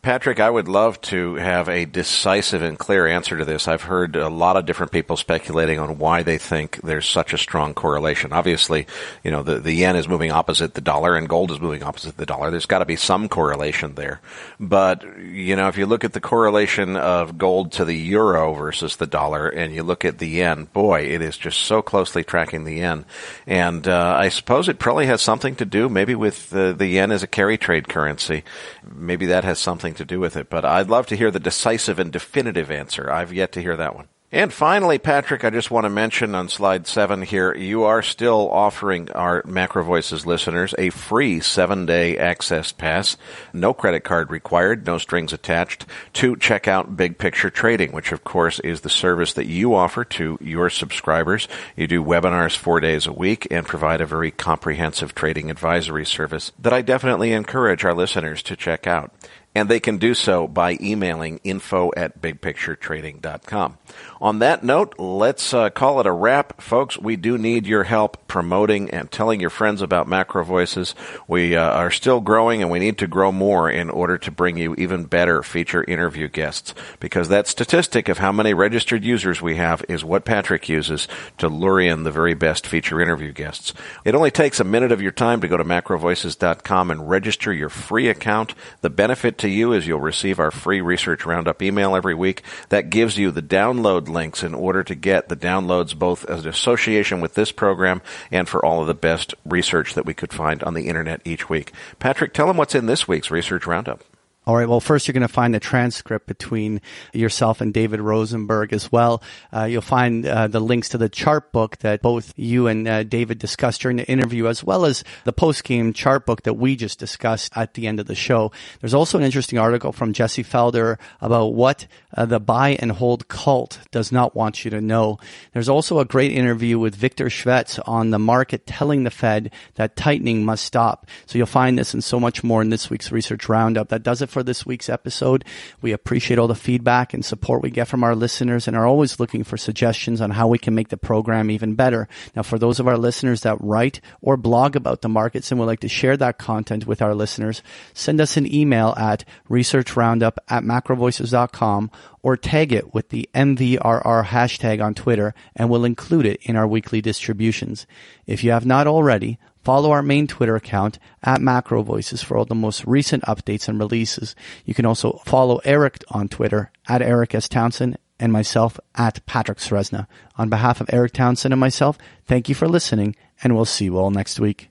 Patrick, I would love to have a decisive and clear answer to this. I've heard a lot of different people speculating on why they think there's such a strong correlation. Obviously, you know, the, the yen is moving opposite the dollar and gold is moving opposite the dollar. There's got to be some correlation there. But, you know, if you look at the correlation of gold to the euro versus the dollar and you look at the yen, boy, it is just so closely tracking the yen. And uh, I suppose it probably has something to do maybe with uh, the yen as a carry trade currency. Maybe that has something to do with it, but I'd love to hear the decisive and definitive answer. I've yet to hear that one. And finally, Patrick, I just want to mention on slide seven here, you are still offering our Macro Voices listeners a free seven-day access pass, no credit card required, no strings attached, to check out Big Picture Trading, which of course is the service that you offer to your subscribers. You do webinars four days a week and provide a very comprehensive trading advisory service that I definitely encourage our listeners to check out. And they can do so by emailing info at big picture trading dot com. On that note, let's uh, call it a wrap. Folks, we do need your help promoting and telling your friends about Macro Voices. We uh, are still growing, and we need to grow more in order to bring you even better feature interview guests, because that statistic of how many registered users we have is what Patrick uses to lure in the very best feature interview guests. It only takes a minute of your time to go to macro voices dot com and register your free account. The benefit to you is you'll receive our free Research Roundup email every week. That gives you the download links in order to get the downloads both as an association with this program and for all of the best research that we could find on the internet each week. Patrick, tell them what's in this week's Research Roundup. All right. Well, first, you're going to find a transcript between yourself and David Rosenberg as well. Uh, you'll find uh, the links to the chart book that both you and uh, David discussed during the interview, as well as the post-game chart book that we just discussed at the end of the show. There's also an interesting article from Jesse Felder about what uh, the buy and hold cult does not want you to know. There's also a great interview with Victor Schvetz on the market telling the Fed that tightening must stop. So you'll find this and so much more in this week's Research Roundup. That does it for this week's episode. We appreciate all the feedback and support we get from our listeners and are always looking for suggestions on how we can make the program even better. Now, for those of our listeners that write or blog about the markets and would like to share that content with our listeners, send us an email at research roundup at macro voices dot com or tag it with the M V R R hashtag on Twitter, and we'll include it in our weekly distributions. If you have not already, follow our main Twitter account at Macro Voices for all the most recent updates and releases. You can also follow Eric on Twitter at Eric S. Townsend and myself at Patrick Srezna. On behalf of Eric Townsend and myself, thank you for listening, and we'll see you all next week.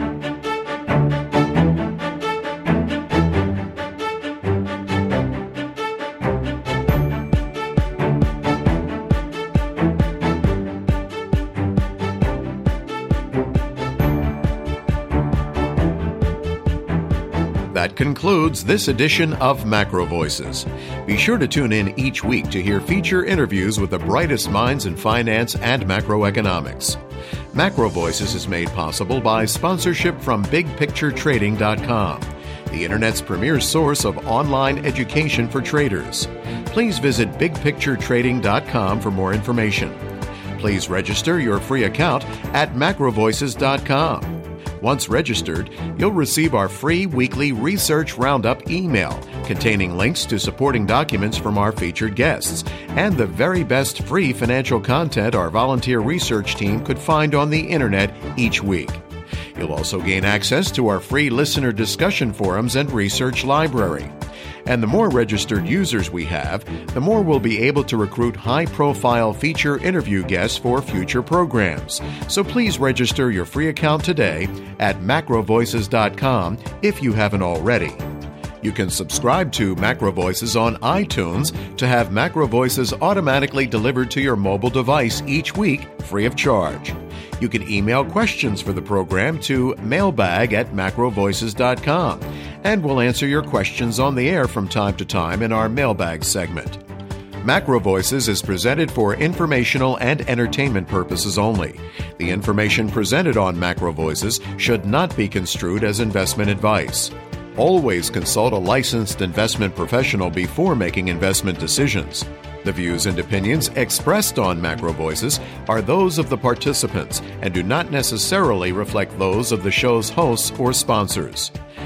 That concludes this edition of Macro Voices. Be sure to tune in each week to hear feature interviews with the brightest minds in finance and macroeconomics. Macro Voices is made possible by sponsorship from big picture trading dot com, the Internet's premier source of online education for traders. Please visit big picture trading dot com for more information. Please register your free account at macro voices dot com. Once registered, you'll receive our free weekly Research Roundup email containing links to supporting documents from our featured guests and the very best free financial content our volunteer research team could find on the internet each week. You'll also gain access to our free listener discussion forums and research library. And the more registered users we have, the more we'll be able to recruit high-profile feature interview guests for future programs. So please register your free account today at macro voices dot com if you haven't already. You can subscribe to Macro Voices on iTunes to have Macro Voices automatically delivered to your mobile device each week, free of charge. You can email questions for the program to mailbag at macro voices dot com, and we'll answer your questions on the air from time to time in our mailbag segment. Macro Voices is presented for informational and entertainment purposes only. The information presented on Macro Voices should not be construed as investment advice. Always consult a licensed investment professional before making investment decisions. The views and opinions expressed on Macro Voices are those of the participants and do not necessarily reflect those of the show's hosts or sponsors.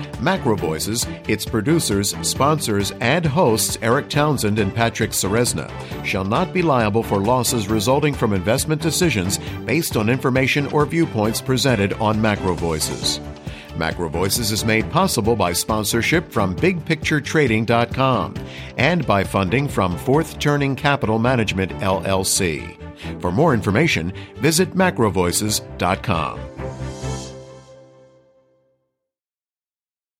Macro Voices, its producers, sponsors, and hosts Eric Townsend and Patrick Ceresna shall not be liable for losses resulting from investment decisions based on information or viewpoints presented on Macro Voices. Macro Voices is made possible by sponsorship from big picture trading dot com and by funding from Fourth Turning Capital Management, L L C. For more information, visit macro voices dot com.